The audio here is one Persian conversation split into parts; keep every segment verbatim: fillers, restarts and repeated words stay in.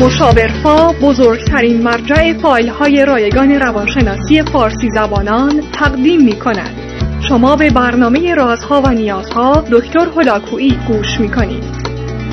مشاورفا بزرگترین مرجع فایل‌های رایگان روانشناسی فارسی زبانان تقدیم می‌کند. شما به برنامه رازها و نیازها دکتر هلاکویی گوش می‌کنید.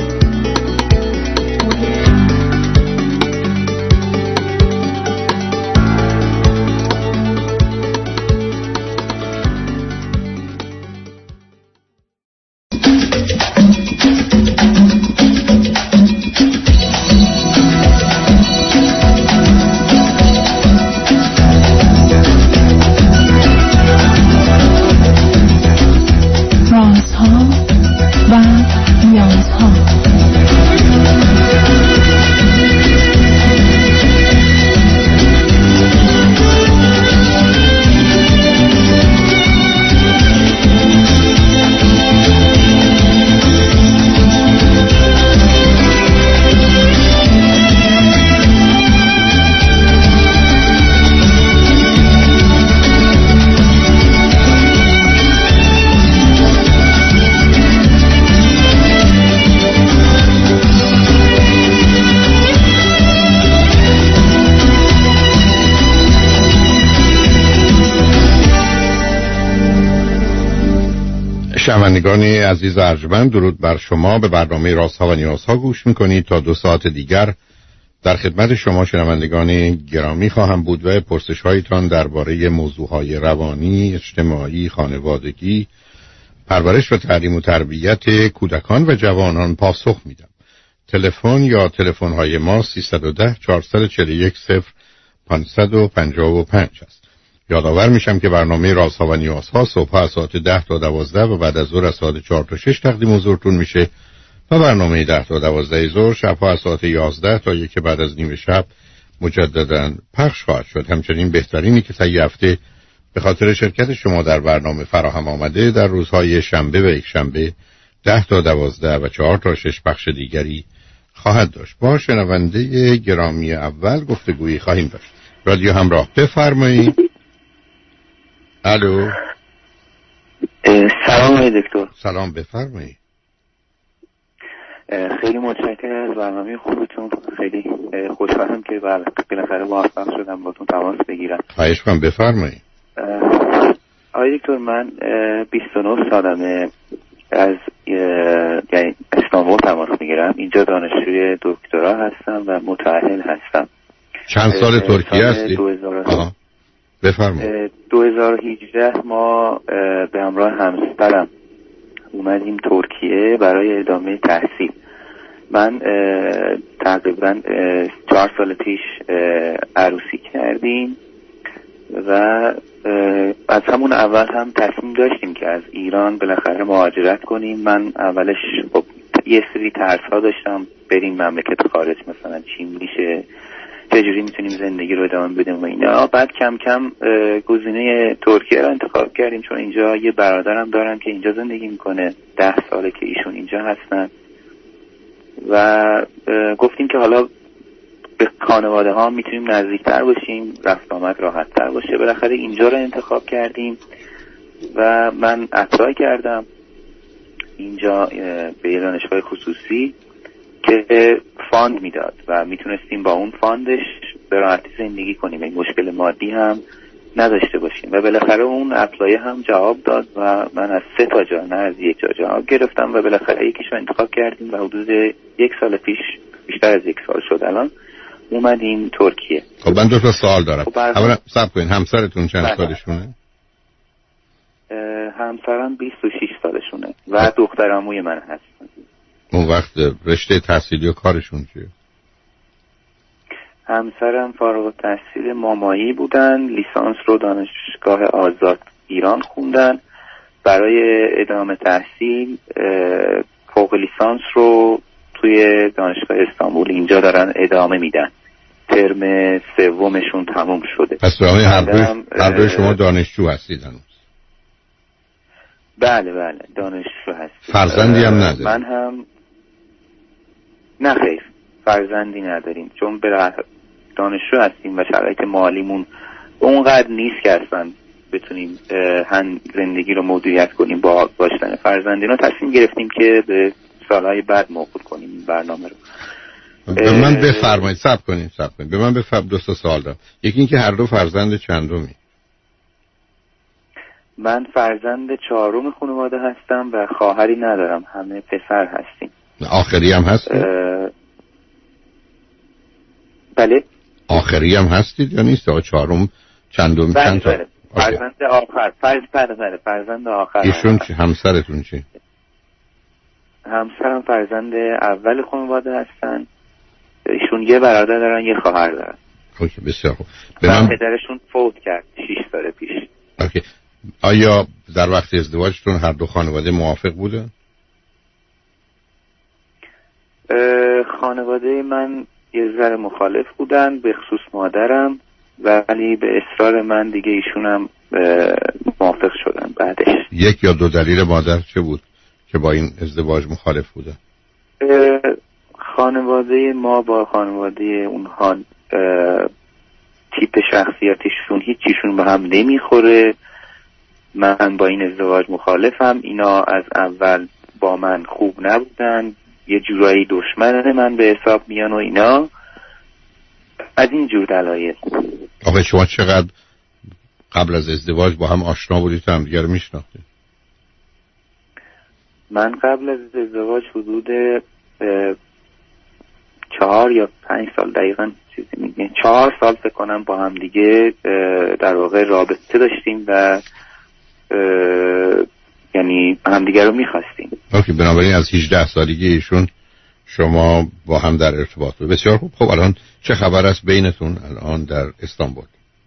شنوندگان عزیز ارجمند، درود بر شما. به برنامه رازها و نیازها گوش میکنید. تا دو ساعت دیگر در خدمت شما شنوندگان گرامی خواهم بود و پرسش هایتان درباره موضوعهای روانی، اجتماعی، خانوادگی، پرورش و تعلیم و تربیت کودکان و جوانان پاسخ میدم. تلفن یا تلفن های ما سیصد و ده چهارصد و چهل و یک صفر پانصد و پنجاه و پنج است. یادآور میشم که برنامه رازها و نیازها صبح از ساعت ده تا دوازده و بعد از ظهر از ساعت چهار تا شش تقدیم حضورتون میشه و برنامه ده تا دوازده ظهر شبها از ساعت یازده تا یک بعد از نیم شب مجددا پخش خواهد شد. همچنین بهترینی که طی هفته به خاطر شرکت شما در برنامه فراهم آمده در روزهای شنبه و یک شنبه ده تا دوازده و چهار تا شش پخش دیگری خواهد داشت. با شنونده گرامی اول گفتگویی خواهیم داشت. رادیو همراه، بفرمایید. الو. سلام آقای دکتر. سلام، بفرمایید. خیلی متشکرم از برنامه خوبتون. خیلی خوشحالم که بالاخره موفق شدم باتون تماس بگیرم. خواهش می‌کنم، بفرمایید. آقای دکتر، من بیست و نه سالمه، از یعنی استانبول تماس میگیرم. اینجا دانشجوی دکترا هستم و متأهل هستم. چند سال ترکیه هستی؟ آها، بفرمایید. دو هزار و هجده ما به همراه همسرم اومدیم ترکیه برای ادامه تحصیل. من تقریبا چهار سال پیش عروسی کردیم و از همون اول هم تصمیم داشتیم که از ایران بالاخره مهاجرت کنیم. من اولش خب یه سری ترس‌ها داشتم، بریم مملکت خارج، مثلا چی میشه، چجوری میتونیم زندگی رو ادامه بدیم و اینا. بعد کم کم گزینه ترکیه رو انتخاب کردیم، چون اینجا یه برادرم دارم که اینجا زندگی میکنه، ده ساله که ایشون اینجا هستن و گفتیم که حالا به خانواده ها میتونیم نزدیکتر باشیم، رفت آمد راحت تر باشه. بالاخره اینجا رو انتخاب کردیم و من اپلای کردم اینجا به دانشگاه خصوصی که فاند میداد و میتونستیم با اون فاندش به راحتی زندگی کنیم، این مشکل مادی هم نداشته باشیم. و بالاخره اون اپلای هم جواب داد و من از سه تا جا، نه از یک جا جواب گرفتم و بالاخره یکیشو انتخاب کردیم و حدود یک سال پیش، بیشتر از یک سال شد الان، اومدیم ترکیه. خب من دو تا سوال دارم. خب اولا صبر کنین، همسرتون چند بله. سالشونه؟ همسرم بیست و شش سالشونه و خب. دختر عموی من هست. اون وقت رشته تحصیلی و کارشون چیه؟ همسرم فارغ التحصیل مامایی بودن، لیسانس رو دانشگاه آزاد ایران خوندن. برای ادامه تحصیل فوق لیسانس رو توی دانشگاه استانبول اینجا دارن ادامه میدن. ترم سومشون تموم شده. پس برای هر دوی هر دوی شما دانشجو هستید هنوز؟ بله بله دانشجو هستید. فرزندی هم ندارید؟ من هم نه خیر، فرزندی نداریم، چون به دانشجو هستیم و شرایط مالیمون اونقدر نیست که اصلا بتونیم هم زندگی رو مدیریت کنیم با داشتن فرزندی. رو تصمیم گرفتیم که به سالهای بعد موکول کنیم این برنامه رو. به من بفرمایید. صبر کنید صبر کنید به من بفرمایید. دو تا سوال دارم. یکی این که هر دو فرزند چندمی؟ من فرزند چهارم خانواده هستم و خواهری ندارم، همه پسر هستیم. آخری هم هستی؟ بله. آخری هم هستید یا نیست؟ آقا چهارم چندم؟ بله چند تا؟ بله. فرزند آخر. فرز بله فرزند آخر. ایشون چی؟ همسرتون چی؟ همسرم فرزند اول خانواده هستن. ایشون یه برادر دارن، یه خواهر دارن. اوکی بسیار خوب. به من پدرشون فوت کرد شش سال پیش. اوکی. آیا در وقت ازدواجتون هر دو خانواده موافق بودن؟ خانواده من یه ذره مخالف بودن، به خصوص مادرم، ولی به اصرار من دیگه ایشون هم موافق شدن بعدش. یک یا دو دلیل مادر چه بود که با این ازدواج مخالف بودن؟ خانواده ما با خانواده اونها تیپ شخصیتشون هیچیشون به هم نمیخوره. من با این ازدواج مخالفم. اینا از اول با من خوب نبودن، یه جورایی دشمن من به حساب میان و اینا، از این جور دلایل. آقا شما چقدر قبل از ازدواج با هم آشنا بودید تا هم دیگر رو میشناختید؟ من قبل از ازدواج حدود چهار یا پنج سال دقیقا چیزی میگه چهار سال فکر کنم با هم دیگه در واقع رابطه داشتیم و یعنی هم دیگه رو میخواستیم. اوکی. بنابراین از هجده سالگی ایشون شما با هم در ارتباط بود. بسیار خوب. خب الان چه خبر است بینتون الان در استانبول؟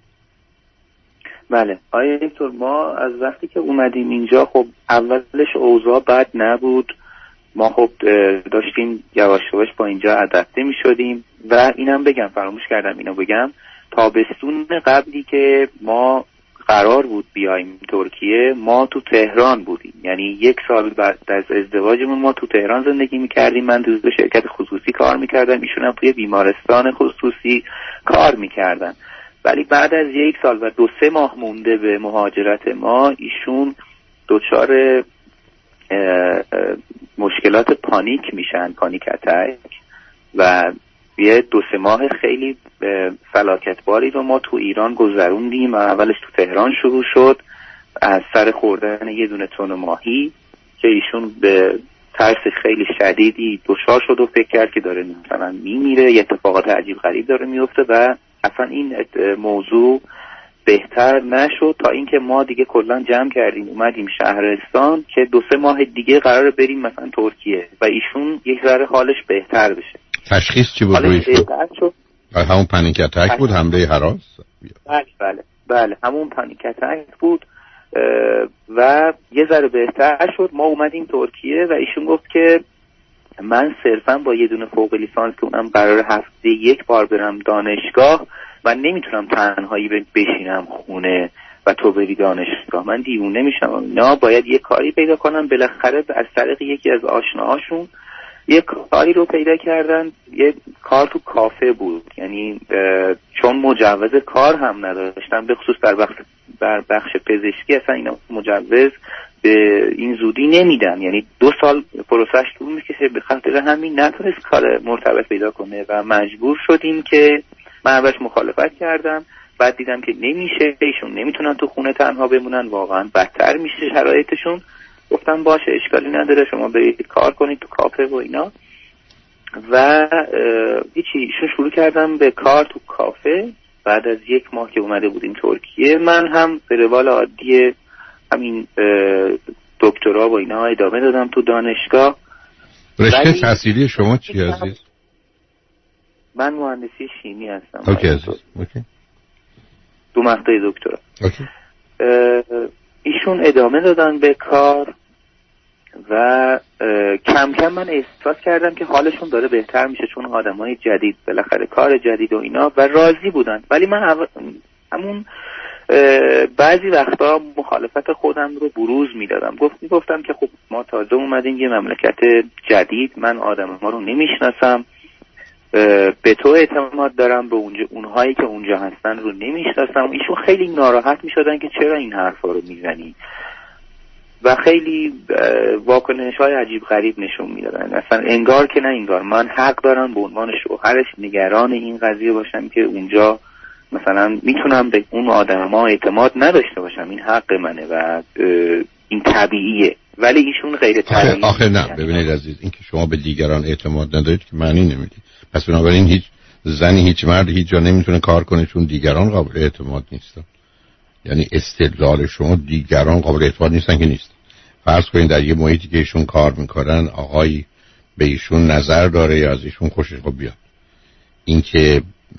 بله آیا دکتر، ما از وقتی که اومدیم اینجا خب اولش اوضاع بد نبود. ما خب داشتیم یواش یواش با اینجا ادپته می شدیم و اینم بگم فراموش کردم اینو بگم، تابستون قبلی که ما قرار بود بیایم ترکیه ما تو تهران بودیم، یعنی یک سال بعد از ازدواجمون ما تو تهران زندگی میکردیم. من تو شرکت خصوصی کار میکردم، ایشون هم توی بیمارستان خصوصی کار میکردن. ولی بعد از یک سال و دو سه ماه مونده به مهاجرت ما ایشون دچار مشکلات پانیک میشن، پانیک اتک، و یه دو سه ماه خیلی فلاکتباری رو ما تو ایران گذروندیم. اولش تو تهران شروع شد از سر خوردن یه دونه تن ماهی که ایشون به ترس خیلی شدیدی دچار شد و فکر کرد که داره مثلا میمیره، یه اتفاقات عجیب غریب داره میفته و اصلا این موضوع بهتر نشد تا اینکه ما دیگه کلا جمع کردیم اومدیم شهرستان که دو سه ماه دیگه قراره بریم مثلا ترکیه و ایشون یک ذره حالش بهتر بشه. تشخیص چی بود روی شد؟ همون پانیک اتک بود، حمله هراس؟ بله بله بله همون پانیک اتک بود و یه ذره بهتر شد. ما اومدیم ترکیه و ایشون گفت که من صرفا با یه دونه فوق لیسانس که اونم قرار هفته یک بار برم دانشگاه من نمیتونم تنهایی بشینم خونه و تو بری دانشگاه، من دیوونه میشم. اینا باید یه کاری پیدا کنم. بالاخره از طریق یکی از آشناهاشون یه کاری رو پیدا کردن، یه کار تو کافه بود، یعنی چون مجوز کار هم نداشتن به خصوص در بخش در بخش پزشکی اصلا اینا مجوز به این زودی نمیدن، یعنی دو سال پروسش طول میکشه. به خاطر همین نتونست کار مرتبط پیدا کنه و مجبور شدیم که من اولش مخالفت کردم، بعد دیدم که نمیشه، ایشون نمیتونن تو خونه تنها بمونن، واقعا بدتر میشه شرایطشون. گفتم باشه اشکالی نداره شما برید کار کنید تو کافه و اینا و هیچی. ایشون شروع کردم به کار تو کافه. بعد از یک ماه که اومده بودیم ترکیه من هم به روال عادی همین دکترا و اینا ادامه دادم تو دانشگاه. رشته تحصیلی شما چی عزیز؟ من مهندسی شیمی هستم. اوکی عزیز. اوکی. دو مقطع دکترا. اوکی. ایشون ادامه دادن به کار و کم کم من احساس کردم که حالشون داره بهتر میشه چون آدمای جدید بالاخره کار جدید و اینا و راضی بودن. ولی من همون بعضی وقتا مخالفت خودم رو بروز میدادم. گفت میگفتم که خب ما تازه اومدیم یه مملکت جدید، من آدم‌ها رو نمیشناسم، به تو اعتماد دارم، به اونجا اونهایی که اونجا هستن رو نمیشناسم. ایشون خیلی ناراحت میشدن که چرا این حرفا رو میزنی و خیلی واکنش های عجیب غریب نشون میدادن. اصلا انگار که نه انگار من حق دارم به عنوان شوهرش نگران این قضیه باشم که اونجا مثلا میتونم به اون آدما اعتماد نداشته باشم، این حق منه و این طبیعیه، ولی ایشون غیر طبیعیه. آخه, آخه نه ببینید عزیز، این که شما به دیگران اعتماد ندارید که معنی نمیده. پس بنابراین هیچ زنی هیچ مرد هیچ جا نمیتونه کار کنه چون دیگران قابل اعتماد نیستن. یعنی استدلال شما دیگران قابل اعتماد نیستن که نیست. فرض کنید در یه محیطی که ایشون کار میکنن آقایی به ایشون نظر داره یا از ایشون خوشش بیاد، این که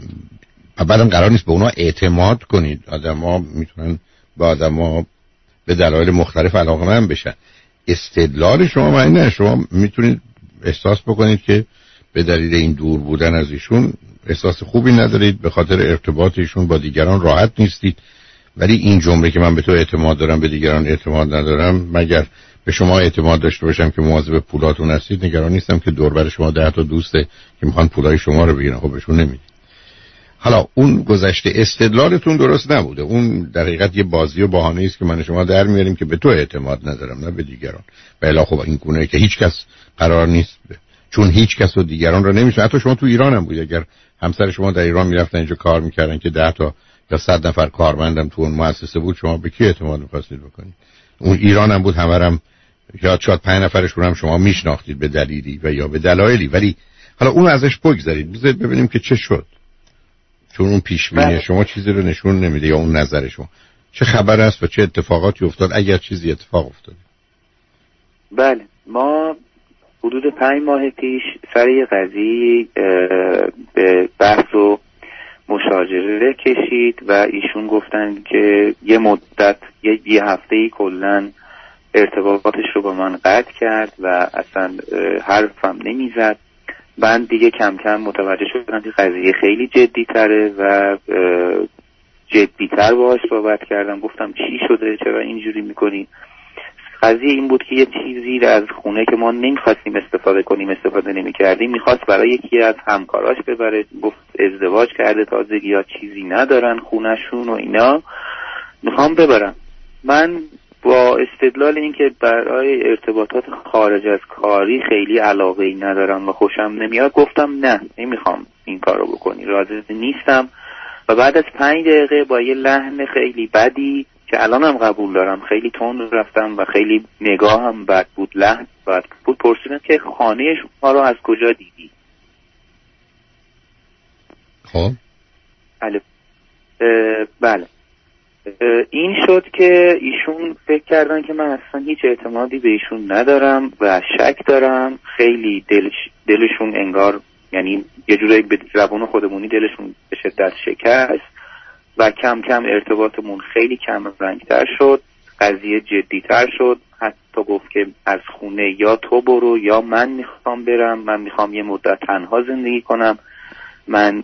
بعدم قرار نیست به اونا اعتماد کنید. آدما میتونن با آدما به دلایل مختلف علاقه‌مند بشن. استدلال شما معنی نه، شما میتونید احساس بکنید که به دلیل این دور بودن از ایشون احساس خوبی ندارید، به خاطر ارتباط ایشون با دیگران راحت نیستید، ولی این جمله که من به تو اعتماد دارم به دیگران اعتماد ندارم، مگر به شما اعتماد داشته باشم که مواظب پولاتون هستید نگران نیستم که دور بر شما ده تا دوسته که میخوان پولای شما رو بگیرن، خب بهشون نمیدید. حالا اون گذشته استدلالتون درست نبوده، اون در حقیقت یه بازی و بهانه است که من شما در میاریم که به تو اعتماد ندارم نه به دیگران. بلا خب این گونه که هیچ کس قرار نیست ب... چون هیچ کس و دیگران رو نمیشه. حتی شما تو ایران هم بود، اگر همسر شما در ایران میرفتن اینجا کار میکردن که ده تا یا صد نفر کارمندم تو اون مؤسسه بود، شما به کی اعتماد می‌خواستید بکنید؟ اون ایران هم بود، همه هم یا شاید پنج نفرشون هم شما میشناختید به دلیلی و یا به دلایلی، ولی حالا اون ازش بگذارید، بذارید ببینیم که چه شد. چون اون پیش بینی شما چیزی رو نشون نمیده یا اون نظر شما چه خبر است و چه اتفاقاتی افتاد اگر چیزی اتفاق افتاد. بله، ما حدود پنج ماه پیش سر یه قضیه به بحث و مشاجره کشید و ایشون گفتن که یه مدت یه, یه هفته‌ای کلاً ارتباطاتش رو با من قطع کرد و اصلا حرفم نمیزد. من دیگه کم کم متوجه شدم که قضیه خیلی جدی تره و جدیتر باهاش صحبت کردم. گفتم چی شده، چرا اینجوری میکنی؟ قضیه این بود که یه چیزی از خونه که ما نمیخواستیم استفاده کنیم استفاده نمیکردیم میخواست برای یکی از همکاراش ببره. گفت ازدواج کرده تازگی یا چیزی ندارن خونهشون و اینا، میخوام ببرم. من با استدلال این که برای ارتباطات خارج از کاری خیلی علاقه‌ای ندارم و خوشم نمیاد گفتم نه نمیخوام این کار رو بکنی، راضی نیستم. و بعد از پنج دقیقه با یه لحن خیلی بدی که الانم قبول دارم خیلی تند رفتم و خیلی نگاهم بد بود، لحن بد بود، پرسیدم که خانه شما رو از کجا دیدی؟ خب بله بله این شد که ایشون فکر کردن که من اصلا هیچ اعتمادی به ایشون ندارم و شک دارم. خیلی دلش دلشون انگار یعنی یه جوری به زبان خودمونی دلشون به شدت شکست و کم کم ارتباطمون خیلی کم رنگتر شد، قضیه جدیتر شد. حتی گفت که از خونه یا تو برو یا من میخوام برم، من میخوام یه مدت تنها زندگی کنم، من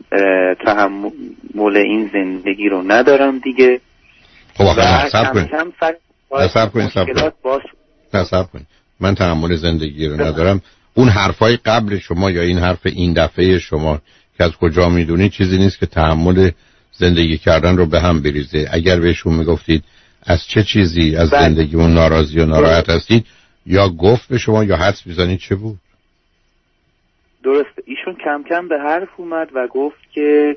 تحمل این زندگی رو ندارم دیگه. خب آخه نصب کنید نصب کنید نصب کنید من تحمل زندگی رو ندارم. اون حرفای قبل شما یا این حرف این دفعه شما که از کجا میدونید چیزی نیست که تحمل زندگی کردن رو به هم بریزه. اگر بهشون میگفتید از چه چیزی از زندگیمون ناراضی و ناراحت هستید، یا گفت به شما یا حدس میزنید چه بود؟ درسته، ایشون کم کم به حرف اومد و گفت که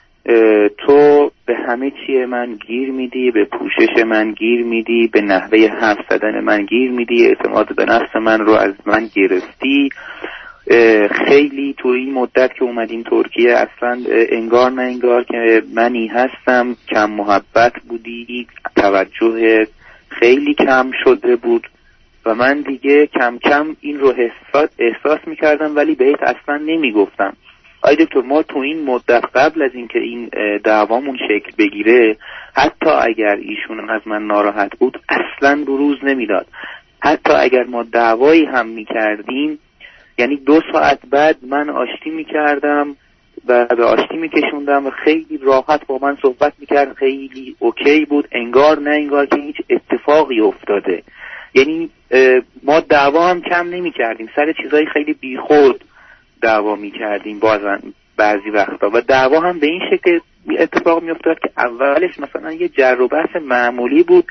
تو به همه چیه من گیر میدی، به پوشش من گیر میدی، به نحوه حرف زدن من گیر میدی، اعتماد به نفس من رو از من گرفتی. خیلی توی این مدت که اومدیم ترکیه اصلا انگار نه انگار که منی هستم، کم محبت بودی، توجه خیلی کم شده بود و من دیگه کم کم این رو احساس, احساس میکردم ولی بهت اصلا نمیگفتم. آی دکتر ما تو این مدت قبل از اینکه این دعوامون شکل بگیره حتی اگر ایشون از من ناراحت بود اصلا بروز نمیداد. حتی اگر ما دعوایی هم میکردیم یعنی دو ساعت بعد من آشتی میکردم و به آشتی میکشوندم و خیلی راحت با من صحبت میکرد، خیلی اوکی بود، انگار نه انگار که هیچ اتفاقی افتاده. یعنی ما دعوا هم کم نمیکردیم، سر چیزای خیلی بیخود دعوا میکردیم بازن بعضی وقتا و دعوا هم به این شکل اتفاق میافتاد که اولش مثلا یه جر و بحث معمولی بود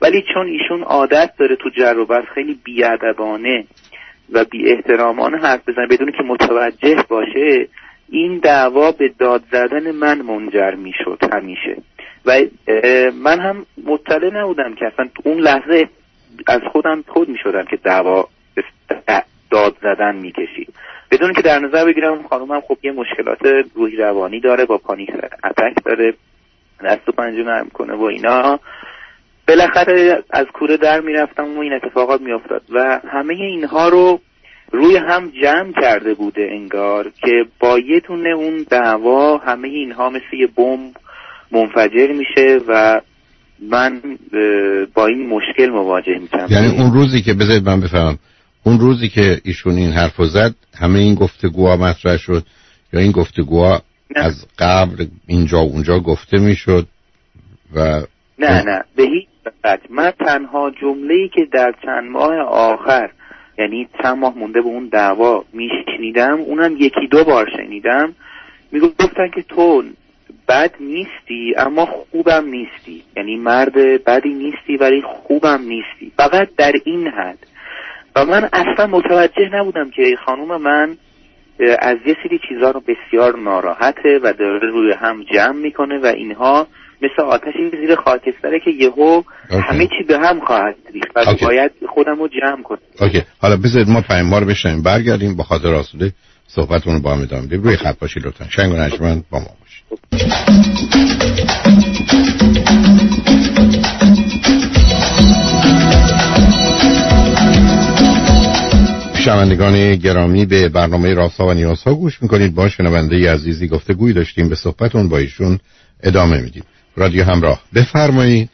ولی چون ایشون عادت داره تو جر و بحث خیلی بی‌ادبانه و بی احترامانه حرف بزنه بدون که متوجه باشه، این دعوا به داد زدن من منجر میشد همیشه. و من هم مطلع نبودم که اصلا اون لحظه از خودم خود میشدم که دعوا داد زدن میکشید، بدون که در نظر بگیرم خانومم خب یه مشکلات روحی روانی داره، با پانیک اتک داره، دست و پنجه نرم کنه و اینا. بالاخره از کوره در میرفتم و این اتفاقات میافتاد و همه اینها رو روی هم جمع کرده بوده انگار که با یه دونه اون دعوا همه اینها مثل یه بمب منفجر میشه و من با این مشکل مواجه میشم. یعنی اون روزی که بذارید من بفهمم، اون روزی که ایشون این حرفو زد همه این گفتگوها مطرح شد یا این گفتگوها از قبل اینجا و اونجا گفته میشد؟ و نه نه به هیچ وجه. من تنها جمله‌ای که در چند ماه آخر، یعنی چند ماه مونده به اون دعوا میشنیدم، اونم یکی دو بار شنیدم، میگفتن که تو بد نیستی اما خوبم نیستی، یعنی مرد بدی نیستی ولی خوبم نیستی، فقط در این حد. و من اصلا متوجه نبودم که خانوم من از یه سری چیزا رو بسیار ناراحته و داره روی هم جمع میکنه و اینها مثل آتشی زیر خاکستره که یهو همه چی به هم خواهد ریخت و اوکی. باید خودم رو جمع کنم. اوکی، حالا بذارید ما پیام ما رو بشنیم، برگردیم با خاطر آسوده صحبتمون رو با هم ادامه بدیم. روی خط باشید لطفا. شنگ و نجمن با ما باشید. شنوندگان گرامی، به برنامه رازها و نیازها گوش میکنید. با شنونده عزیزی گفتگویی داشتیم، به صحبتون با ایشون ادامه میدیم. رادیو همراه، بفرمایید.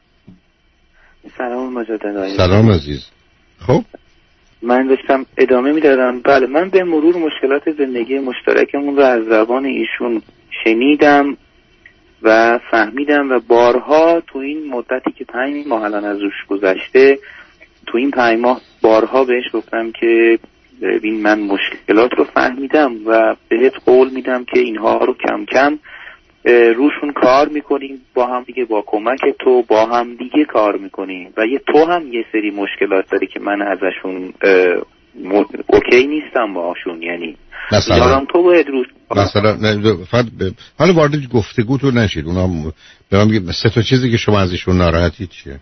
سلام مجدد. سلام عزیز. خب من داشتم ادامه میدادم. بله، من به مرور مشکلات زندگی مشترکمون رو از زبان ایشون شنیدم و فهمیدم و بارها تو این مدتی که پنج ماه الان از روش گذشته، تو این پنج ماه بارها بهش گفتم که ببین من مشکلات رو فهمیدم و بهت قول میدم که اینها رو کم کم روشون کار میکنیم، با هم دیگه با کمک تو با هم دیگه کار میکنیم و یه تو هم یه سری مشکلات داری که من ازشون م... اوکی نیستم باهاشون، یعنی مثلا تو باید روش مثلا فقط ب... حالا وارد گفتگو تو نشید. اونا به من بگید سه تا چیزی که شما ازشون ناراحتی چیه؟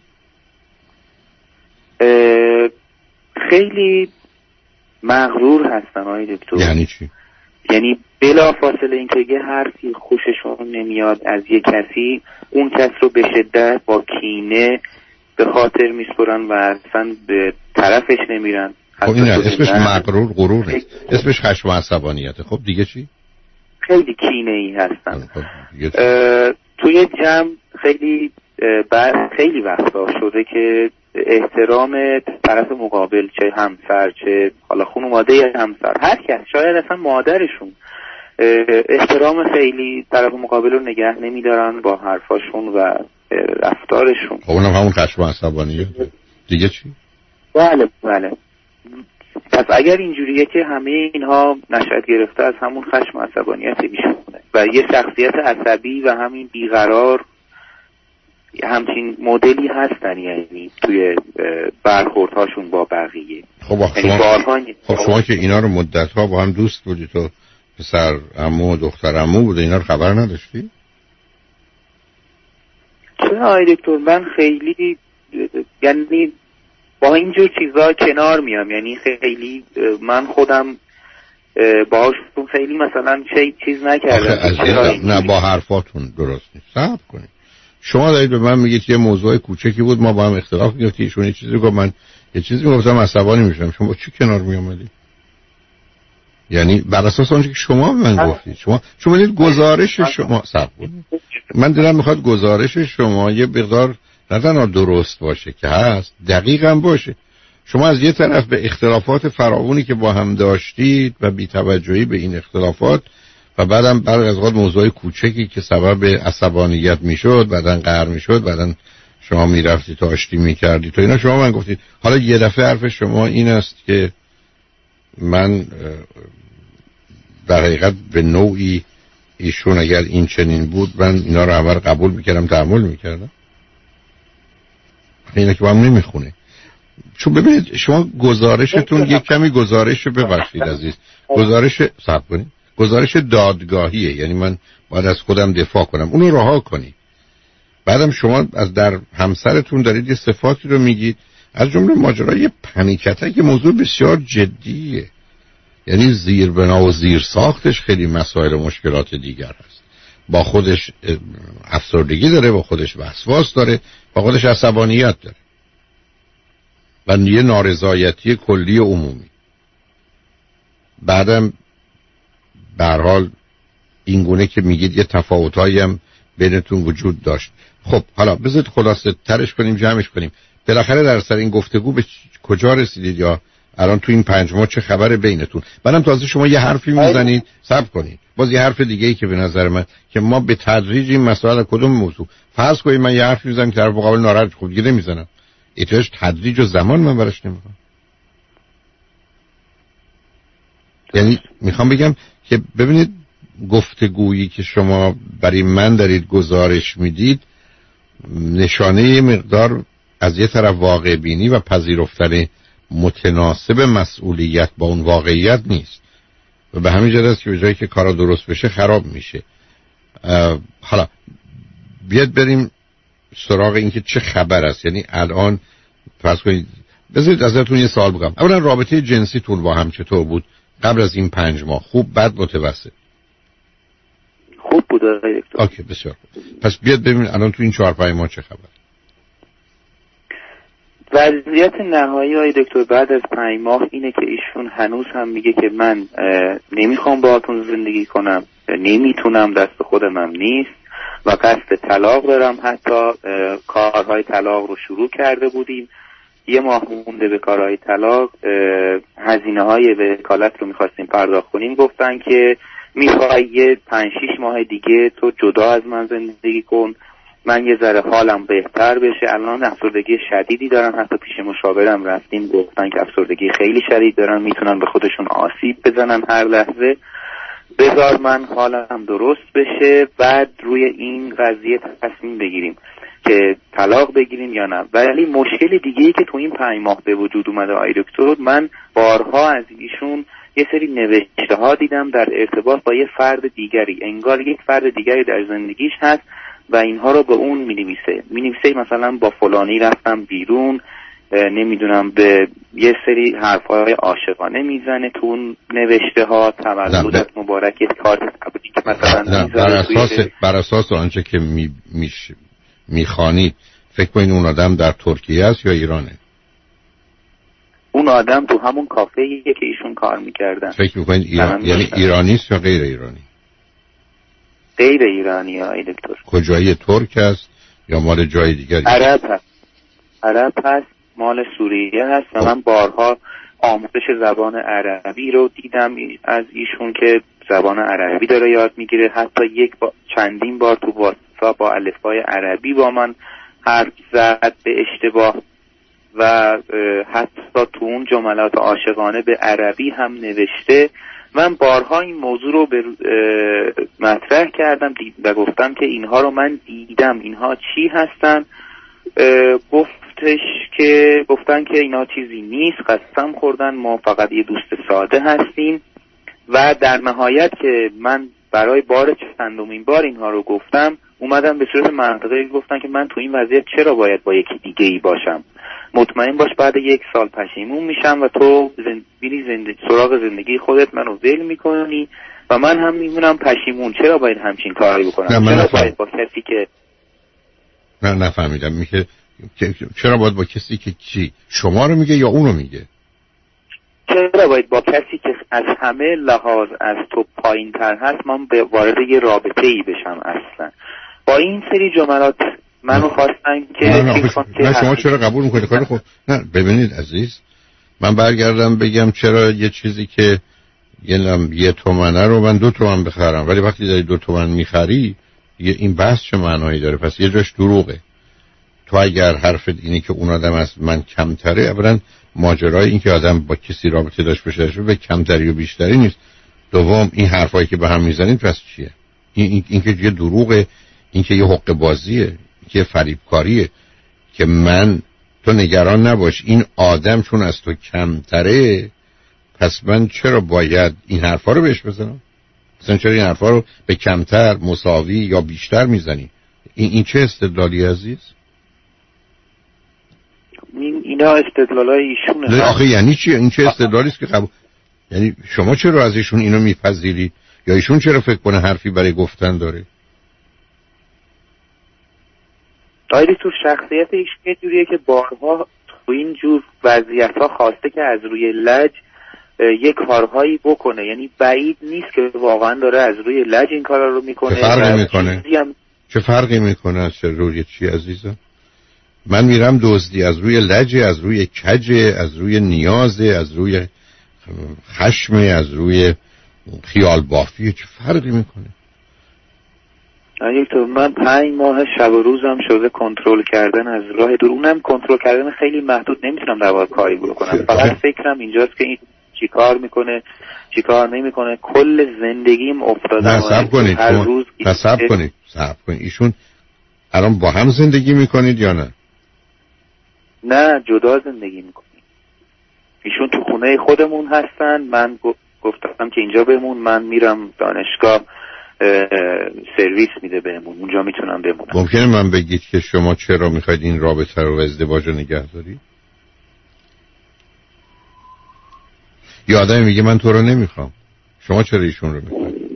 اه... خیلی مغرور هستن آقای دکتر. یعنی چی؟ یعنی بلا فاصله اینکه یه حرفی خوششون نمیاد از یه کسی، اون کس رو به شدت با کینه به خاطر میسپرن و اصلا به طرفش نمیرن. خب این اسمش مغرور غرور نیست، اسمش خشم و عصبانیته. خب دیگه چی؟ خیلی کینه ای هستن. خب توی جمع خیلی بر خیلی وقتا شده که احترام طرف مقابل، چه همسر چه حالا خانواده همسر، هر کس، شاید اصلا مادرشون، احترام خیلی طرف مقابل رو نگه نمیدارن با حرفاشون و رفتارشون. خب اونم همون خشم و عصبانیه. دیگه چی؟ بله بله. پس اگر اینجوریه که همه اینها نشأت گرفته از همون خشم و عصبانیت میشونه و یه شخصیت عصبی و همین بیقرار، همچین مدلی هستن یعنی توی برخوردهاشون با بقیه. خب یعنی شما خب شما که اینا رو مدت‌ها با هم دوست بودید و پسر عمو و دختر عمو بود، اینا رو خبر نداشتی؟ چرا آقای دکتر، من خیلی یعنی با اینجور چیزا کنار میام، یعنی خیلی من خودم باهاشون خیلی مثلا چه چیز نکردم. نه با حرفاتون درست نیست. صبر کنید. شما دارید به من میگید یه موضوع کوچکی بود ما با هم اختلاف گرفتیم، ایشون یه چیزی گفت من یه چیزی گفتم عصبانی میشم. شما با چی کنار میومدید؟ یعنی بر اساس اون که شما به من گفتید، شما شما دید گزارش شما صبر کنید. من دلم میخواد گزارش شما یه مقدار نه تنها درست باشه که هست، دقیق هم باشه. شما از یه طرف به اختلافات فراوانی که با هم داشتید و بی‌توجهی به این اختلافات و بعدم برای از اوقات موضوع کوچکی که سبب عصبانیت میشد، بعدن قهر میشد، بعدن شما میرفتید تا آشتی میکردید تو اینا، شما من گفتید. حالا یه دفعه حرف شما این است که من در حقیقت به نوعی ایشون اگر این چنین بود من اینا رو اول قبول میکردم، تحمل میکردم. اینا که با هم نمیخونه. چون ببینید شما گزارشتون یک کمی گزارش ببخشید عزیز گزارش صبر کنید گزارش دادگاهیه، یعنی من باید از خودم دفاع کنم، اونو رها کنید. بعدم شما از در همسرتون دارید یه صفاتی رو میگید، از جمله ماجرای پنیک اتک که موضوع بسیار جدیه، یعنی زیر بنا و زیر ساختش خیلی مسائل و مشکلات دیگر هست. با خودش افسردگی داره، با خودش وسواس داره، با خودش عصبانیت داره و یه نارضایتی کلی و عمومی. بعدم به هر حال این گونه که میگید یه تفاوتایی هم بینتون وجود داشت. خب حالا بذارید خلاصه ترش کنیم، جمعش کنیم. بالاخره در سر این گفتگو به کجا رسیدید یا الان تو این پنج ماه چه خبر بینتون؟ بعدم تازه شما یه حرفی میزنید، صبر کنید، باز یه حرف دیگه ای که به نظر من که ما به تدریج این مسائل کدوم موضوع فرض کنید من یه حرفی میزنم که طرف مقابل ناراحت، خب دیگه نمیزنم. ایتش تدریج و زمان من براش نمیخوام. یعنی میخوام بگم که ببینید گفتگویی که شما برای من دارید گزارش میدید نشانه مقدار از یه طرف واقع بینی و پذیرفتن متناسب مسئولیت با اون واقعیت نیست و به همین جهت است که به جایی که کارا درست بشه خراب میشه. حالا بیاد بریم سراغ این که چه خبر است. یعنی الان فرض کنید بذارید ازتون یه سوال بگم، اولا رابطه جنسیتون با هم چطور بود قبل از این پنج ماه؟ خوب، بد، متوسط؟ خوب بود آقای دکتر. اوکی بسیار خوب. پس بیاد ببینید الان تو این چهار پنج ماه چه خبر. وضعیت نهایی های دکتر بعد از پنج ماه اینه که ایشون هنوز هم میگه که من نمیخوام باهاتون زندگی کنم، نمیتونم، دست خودم هم نیست و قصد طلاق دارم. حتی کارهای طلاق رو شروع کرده بودیم، یه ماه مونده به کارهای طلاق، هزینه های وکالت رو میخواستیم پرداخت کنیم، گفتن که میخوای یه پنج شیش ماه دیگه تو جدا از من زندگی کن، من یه ذره حالم بهتر بشه. الان افسردگی شدیدی دارم، حتی پیش مشاورم رفتیم گفتن که افسردگی خیلی شدید دارن، میتونن به خودشون آسیب بزنن هر لحظه، بذار من حالم درست بشه بعد روی این قضیه تصمیم بگیریم که طلاق بگیریم یا نه. ولی مشکل دیگه‌ای که تو این پنج ماه به وجود اومده آقای دکتر، من بارها از ایشون یه سری نوشته ها دیدم در ارتباط با یه فرد دیگری، انگار یک فرد دیگری در زندگیش هست و اینها رو به اون می‌نویسه می‌نویسه مثلا با فلانی رفتم بیرون، نمیدونم به یه سری حرف‌های عاشقانه میزنه تو اون نوشته ها، تولدت مبارک، یه کارت تبریک مثلا بر اساس بر اساس آنچه که می میش میخوانید فکر کنید اون آدم در ترکیه است یا ایرانه؟ اون آدم تو همون کافه‌ایه که ایشون کار میکردن. فکر میکنید ایران یعنی ایرانی است یا غیر ایرانی؟ غیر ایرانی های دکتر. کجایی ترک است یا مال جای دیگری؟ عرب هست. عرب هست، مال سوریه هست و من بارها آموزش زبان عربی رو دیدم از ایشون که زبان عربی داره یاد میگیره، حتی یک با چندین بار تو واتساپ با الفبای عربی با من حرف زد به اشتباه و حتی تو اون جملات عاشقانه به عربی هم نوشته. من بارها این موضوع رو به مطرح کردم و گفتم که اینها رو من دیدم، اینها چی هستن؟ گفتش که گفتن که اینها چیزی نیست، قسم خوردن ما فقط یه دوست ساده هستیم. و در نهایت که من برای بار چندمین بار اینها رو گفتم، اومدم به صورت منطقی گفتن که من تو این وضعیت چرا باید با یکی دیگه ای باشم، مطمئن باش بعد یک سال پشیمون میشم و تو زندگی زندگی سراغ زندگی خودت منو ول میکنی و من هم میمونم پشیمون، چرا باید همچین کاری بکنم؟ چرا باید با کسی که نه نفهمیدم میگه چرا باید با کسی که چی؟ شما رو میگه یا اونو میگه؟ چرا باید با کسی که از همه لحاظ از تو پایین تر هست من به وارد یه رابطه ای بشم؟ اصلا با این سری جملات منو خواستن که نه, نه, که نه شما چرا قبول میکنید؟ خیلی خوب. نه ببینید عزیز، من برگردم بگم چرا یه چیزی که یه یه تومنه رو من دو تومن بخرم، ولی وقتی داری دو تومن میخری یه این بحث چه معنایی داره؟ پس یه جاش دروغه. تو اگر حرفت اینه که اون آدم از من کمتره، اولا ماجرای این که آدم با کسی رابطه داشت بشه به کمتری و بیشتری نیست. دوم این حرفایی که به هم میزنید پس چیه؟ این این, این که یه دروغه، این که یه حق بازیه، که فریبکاریه که من تو نگران نباش، این آدم چون از تو کمتره پس من چرا باید این حرفا رو بهش بزنم؟ مثلا چرا این حرفا رو به کمتر، مساوی یا بیشتر میزنی؟ این, این چه استدلالی عزیز؟ این اینا استدلالای ایشونه. آخه یعنی چی؟ این چه استدلالی است که قبول؟ یعنی شما چرا از ایشون اینو میپذیری یا ایشون چرا فکر کنه حرفی برای گفتن داره؟ آیدی تو شخصیت ایشون یه جوریه که بارها تو این جور وضعیت‌ها خواسته که از روی لج یک کارهایی بکنه، یعنی بعید نیست که واقعا داره از روی لج این کارا رو میکنه. چه فرقی میکنه؟ هم... چه فرقی میکنه از روی چی عزیزم؟ من میرم دزدی از روی لج، از روی کج، از روی نیاز، از روی خشم، از روی خیال بافی، چه فرقی میکنه؟ تو من پنج ماه شب و روزم شده کنترل کردن از راه دور، اونم کنترل کردن خیلی محدود، نمیتونم در واقع کاری بکنم. فقط فکرم اینجاست که این چی کار میکنه چی کار نمیکنه. کل زندگیم افتادم. نه صبر کنید، هر روز نه صبر کنید صبر کنید ایشون الان با هم زندگی میکنید یا نه؟ نه جدا زندگی میکنیم. ایشون تو خونه خودمون هستن، من گفتم که اینجا بمون، من میرم دانشگاه، سرویس میده بهمون، اونجا میتونم بمونم. ممکنه من بگید که شما چرا میخواید این رابطه رو و ازدواج رو نگه دارید؟ یا آدمی میگه من تو رو نمیخوام، شما چرا ایشون رو میخواید؟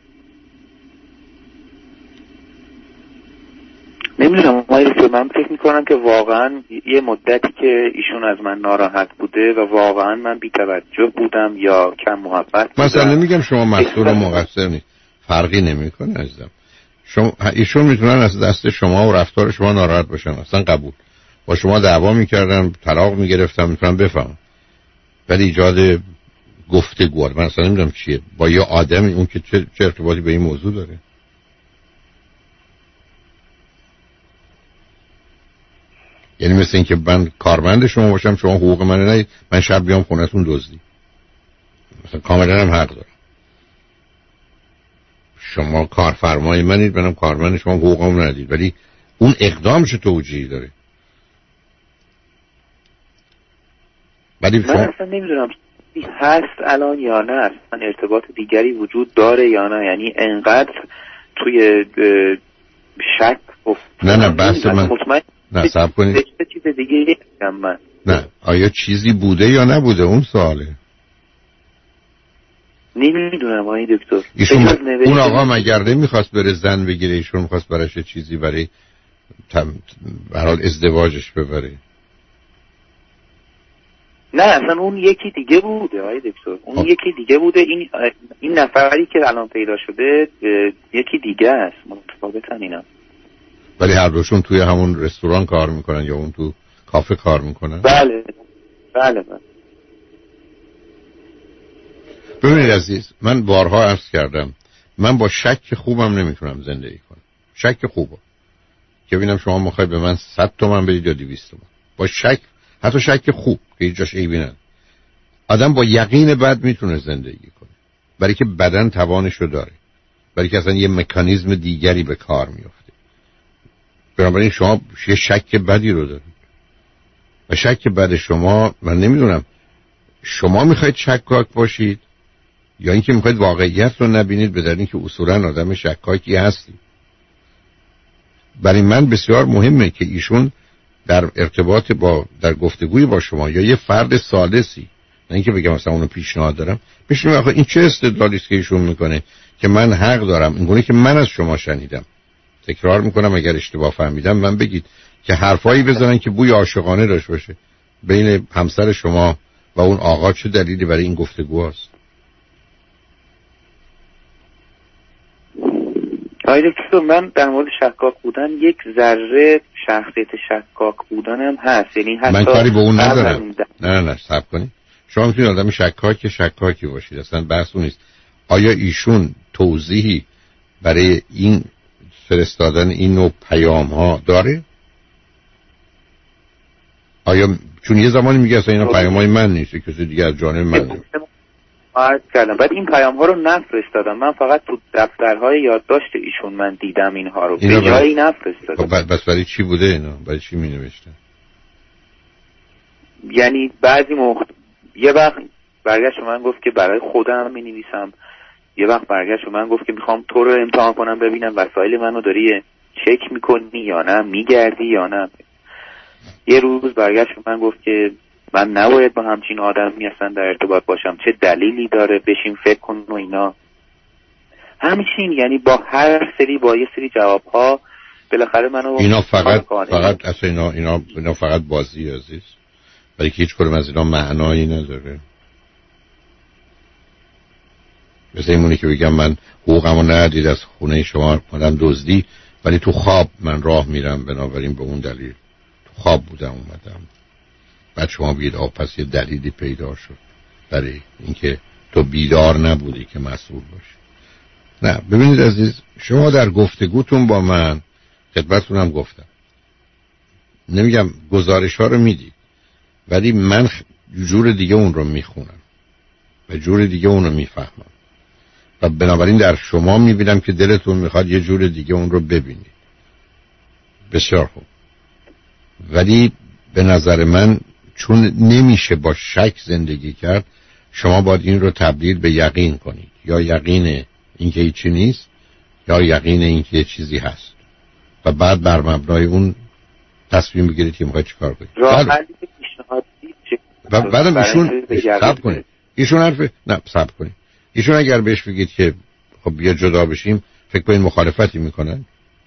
نمیدونم، من فکر میکنم که واقعا یه مدتی که ایشون از من ناراحت بوده و واقعا من بی توجه بودم یا کم محبت بودم. مثلا نمیگم شما مسئول و مقصر نیست، فرقی نمیکنه عزیزم. شما ایشون میتونن از دست شما و رفتار شما ناراحت باشن، اصلا قبول. با شما دعوا میکردن، طلاق میگرفتن، میتونم بفهم. ولی ایجاد گفتگو، من اصلا نمیدونم چیه با یه آدمی اون که چه, چه ارتباطی به این موضوع داره؟ یعنی مثل این که من کارمند شما باشم، شما حقوق من ندید، من شب بیام خونتون دزدی، مثلا کاملا هم حق دارم. شما کارفرمای منید، منم کارمند شما، حقوقم ندید، ولی اون اقدام چه توجیهی داره؟ ولی من اصلا نمیدونم هست الان یا نه، اصلا ارتباط دیگری وجود داره یا نه، یعنی انقدر توی شک افت. نه نه بحث من مطمئن نه صبر کنید، چیز دیگه نمیگم من. نه آیا چیزی بوده یا نبوده، اون سواله. نمیدونم آقای دکتر. ایشون اون آقا مگر نمیخواست بره زن بگیره، ایشون میخواست براش چیزی برای تم... برحال ازدواجش ببره؟ نه اصلا اون یکی دیگه بوده آقای دکتر، اون آه. یکی دیگه بوده. این این نفری که الان پیدا شده یکی دیگه است، متفاوتن اینا. ولی هر دوشون توی همون رستوران کار میکنن یا اون تو کافه کار میکنن؟ بله بله بله. ببینید عزیز، من بارها عرض کردم من با شک خوبم نمیتونم زندگی کنم. شک خوبم که ببینم شما میخواید به من صد تومن بدید یا دویست تومن. با شک، حتی شک خوب که هیچ جاش عیبی نداره، آدم با یقین بد میتونه زندگی کنه، برای که بدن توانشو داره، برای که اصلا یه مکانیزم دیگری به کار میفته. بنابراین شما یه شک بدی رو دارید و شک بد شما، من نمیدونم شما میخواید شکاک باشید یا اینکه میخواید واقعیت رو نبینید، به دلیل اینکه اصولا آدم شکاکی هستی. برای من بسیار مهمه که ایشون در ارتباط با در گفتگوی با شما یا یه فرد ثالثی، نه اینکه بگم مثلا اونو پیشنهاد دارم، بشین آخه این چه استدلالی است که ایشون میکنه که من حق دارم، اینگونه که من از شما شنیدم. تکرار میکنم اگر اشتباه فهمیدم من بگید که حرفایی بزنن که بوی عاشقانه داشته باشه بین همسر شما و اون آقا. چه دلیلی برای این گفتگو هست؟ آقای دکتر من در مورد شکاک بودن یک ذره شخصیت شکاک بودنم هست، یعنی حتی من کاری به اون ندارم. نه نه نه صبر کنید، شما میتونید آدم شکاک شکاکی باشید، اصلا بحث اون نیست. آیا ایشون توضیحی برای این فرستادن این نوع پیام ها داره؟ آیا چون یه زمانی میگه اصلا اینا پیام های من نیست، کسی دیگه از جانب من نیست. کردم بعد این پیام ها رو نفرستادم، من فقط تو دفترهای یادداشت ایشون من دیدم اینها رو، به جایی نفرستادم. خب بس برای چی بوده اینا؟ برای چی می نوشتن؟ یعنی بعضی موقع یه وقت برگشت من گفت که برای خودم می نویسم، یه وقت برگشت من گفت که میخوام تو رو امتحان کنم ببینم وسایل منو داری چک میکنی یا نه، میگردی یا نه. یه روز برگشت من گفت که من نباید با همچین آدمی اصلا در ارتباط باشم، چه دلیلی داره، بشین فکر کن و اینا. همچین یعنی با هر سری با یه سری جوابها بالاخره منو اینا فقط فقط اصلا اینا اینا اینا فقط بازی عزیز، ولی که هیچ کدوم از اینا معنایی نداره. مثل اینمونی که بگم من حقوقمو ندید از خونه شما مادم دزدی، ولی تو خواب من راه میرم بنابراین به اون دلیل تو خواب بودم اومدم. بعد شما بگید آه پس یه دلیلی پیدا شد برای اینکه تو بیدار نبودی که مسئول باشی. نه ببینید عزیز، شما در گفتگوتون با من خدمتتونم گفتم، نمیگم گزارش ها رو میدید، ولی من جور دیگه اون رو میخونم و جور دیگه اون رو میفهمم و بنابراین در شما میبینم که دلتون میخواد یه جور دیگه اون رو ببینید. بسیار خوب، ولی به نظر من چون نمیشه با شک زندگی کرد، شما باید این رو تبدیل به یقین کنید، یا یقین اینکه هیچی نیست یا یقین اینکه یه چیزی هست و بعد بر مبنای اون تصمیم بگیرید که میخواید چیکار کنید. و بعدم ایشون صبر کنید، ایشون حرف نه صبر کنید، ایشون اگر بهش بگید که خب بیا جدا بشیم، فکر کنید مخالفتی میکنن؟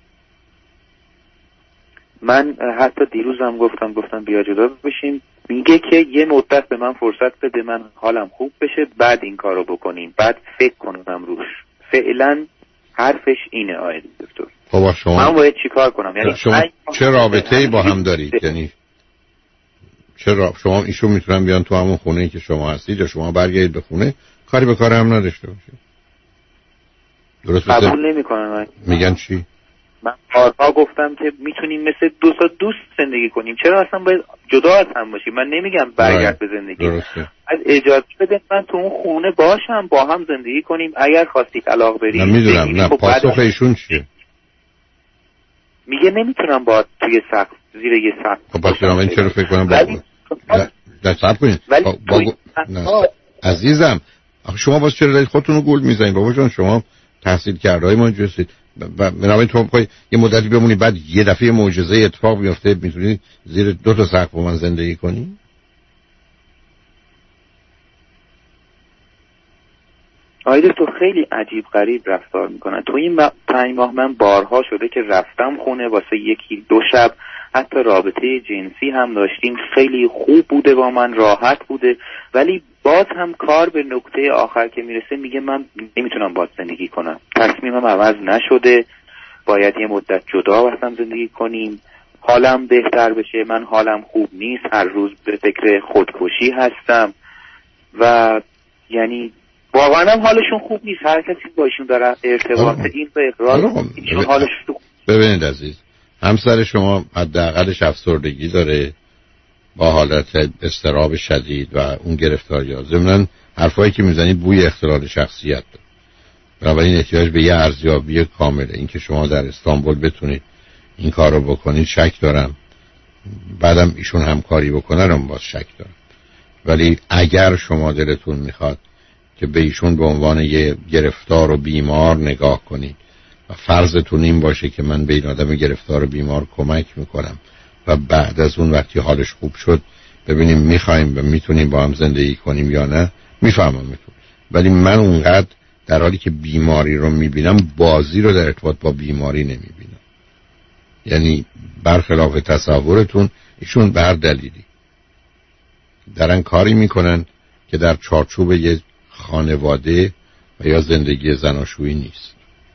من حتی دیروزم گفتم گفتم بیا جدا بشیم، میگه که یه مدت به من فرصت بده من حالم خوب بشه بعد این کارو بکنیم، بعد فکر کنم روش. فعلا حرفش اینه آقای دکتر. خب شما من باید چیکار کنم؟ یعنی شما چه رابطه‌ای با هم دارید؟ یعنی چرا شما ایشون میتونن بیان تو همون خونه‌ای که شما هستید یا شما برگردید به خونه کاری به کار هم نداشته باشید؟ درست قبول نمی‌کنن. میگن چی؟ من بارها گفتم که میتونیم مثل دو تا دوست زندگی کنیم، چرا اصلا باید جدا از هم باشیم؟ من نمیگم برگرد به زندگی، از اجازه بده من تو اون خونه باشم با هم زندگی کنیم، اگر خواستید طلاق برید. نمیدونم نه پاسخ ایشون چیه؟ میگه نمیتونم با توی سقف زیر یه سقف. خب پس من چرا فکر کنم با نه صبر کنید عزیزم، شما باز چرا دارید خودتون رو گول میزنید؟ بابا جان شما تحصیل کرده های ما جستید و بنابراین تو میخوای یه مدتی بمونی بعد یه دفعه معجزه اتفاق بیفته میتونی زیر دو تا سقف با من زندگی کنی؟ آیده تو خیلی عجیب غریب رفتار میکنن. تو این پنج ماه من بارها شده که رفتم خونه واسه یکی دو شب، حتی رابطه جنسی هم داشتیم، خیلی خوب بوده با من، راحت بوده، ولی باز هم کار به نقطه آخر که میرسه میگه من نمیتونم باهات زندگی کنم، تصمیمم عوض نشده، باید یه مدت جدا باشم زندگی کنیم، حالم بهتر بشه، من حالم خوب نیست، هر روز به فکر خودکشی هستم و یعنی واقعا هم حالشون خوب نیست. هر کسی با ایشون داره ارتباط این به اقرار ایشون حالش خوب. ببینید عزیز، همسر شما حداقلش افسردگی داره با حالت اضطراب شدید و اون گرفتاری ها، ضمناً حرفایی که میزنید بوی اختلال شخصیت داره، بنابراین احتیاج به یه ارزیابی کامله. این که شما در استانبول بتونید این کار رو بکنید شک دارم، بعدم ایشون همکاری بکنه رو باز شک دارم، ولی اگر شما دلتون میخواد که به ایشون به عنوان یه گرفتار و بیمار نگاه کنید و فرضتون این باشه که من به این آدم گرفتار و بیمار کمک میکنم و بعد از اون وقتی حالش خوب شد ببینیم میخوایم و میتونیم با هم زندگی کنیم یا نه، میفهمم میتونم، ولی من اونقدر در حالی که بیماری رو میبینم بازی رو در ارتباط با بیماری نمیبینم. یعنی برخلاف تصورتون ایشون به هر دلیلی دارن کاری میکنن که در چارچوب یه خانواده و یا زندگی زناشویی نیست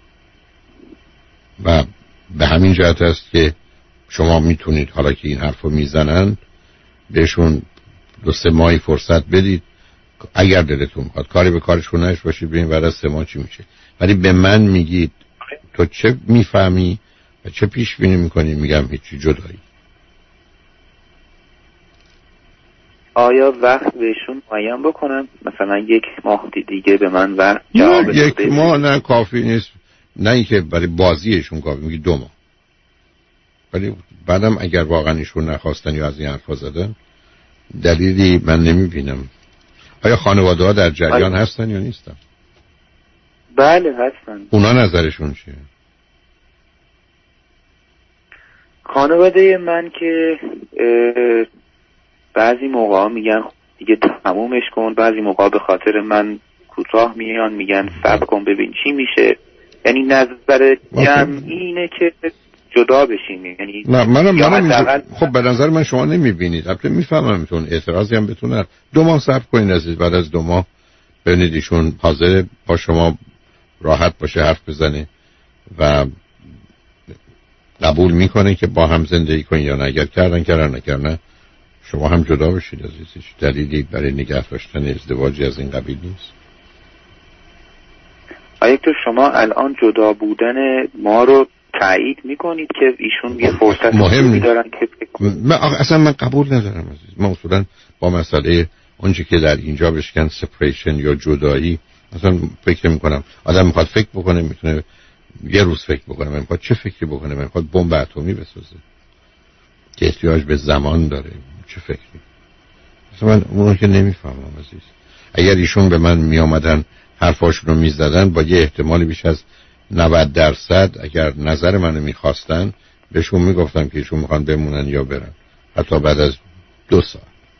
و به همین جهت است که شما میتونید حالا که این حرف رو میزنن بهشون دو سه ماهی فرصت بدید، اگر دلتون میخواد کاری به کارشون نش باشید ببین بعد از سه ماه چی میشه، ولی به من میگید تو چه میفهمی و چه پیش بینی میکنی؟ میگم هیچی، جدایی. آیا وقت بهشون معین بکنم مثلا یک ماه دیگه به من و جواب نه یک ماه نه کافی نیست، نه اینکه برای بازیشون کافی، میگی دو ماه، ولی بعدم اگر واقعا ایشون نخواستن یا از این حرفا زدن دلیلی من نمیبینم. آیا خانواده ها در جریان آیا. هستن یا نیستن؟ بله هستن. اونا نظرشون چیه؟ خانواده من که بعضی موقع میگن دیگه تمومش کن، بعضی موقع به خاطر من کوتاه میان میگن صبر کن ببین چی میشه. یعنی نظر جمع اینه که جدا بشین. یعنی نه منم منم حداقل... خب به نظر من شما نمیبینید. البته میفهمم میتون اعتراضی هم بتونه. دو ماه صبر کنین عزیز، بعد از دو ماه ببینید ایشون حاضر با شما راحت باشه حرف بزنه و قبول میکنه که با هم زندگی کنین یا نه. اگر کردن کردن نکردن شما هم جدا بشید عزیز. هیچ دلیلی برای نگه داشتن ازدواجی از این قبیل نیست. آیا تو شما الان جدا بودن ما رو تایید میکنید که ایشون یه فرصت مهم دارن که من اصلا من قبول ندارم عزیز. من اصولا با مسئله اونچه که در اینجا بشکن سپریشن یا جدایی اصلا فکر نمی کنم. آدم میخواد فکر بکنه میتونه یه روز فکر بکنه، من میخواد چه فکری بکنه، من میخواد بمب اتمی بسازه که احتیاج به زمان داره. چه فکری؟ اصلا من اونو که نمیفهمم عزیز. اگر ایشون به من میامدن حرفاشون رو میزدن با یه احتمالی بیش از نود درصد اگر نظر منو میخواستن بهشون میگفتم که ایشون میخوان بمونن یا برن، حتی بعد از دو سال.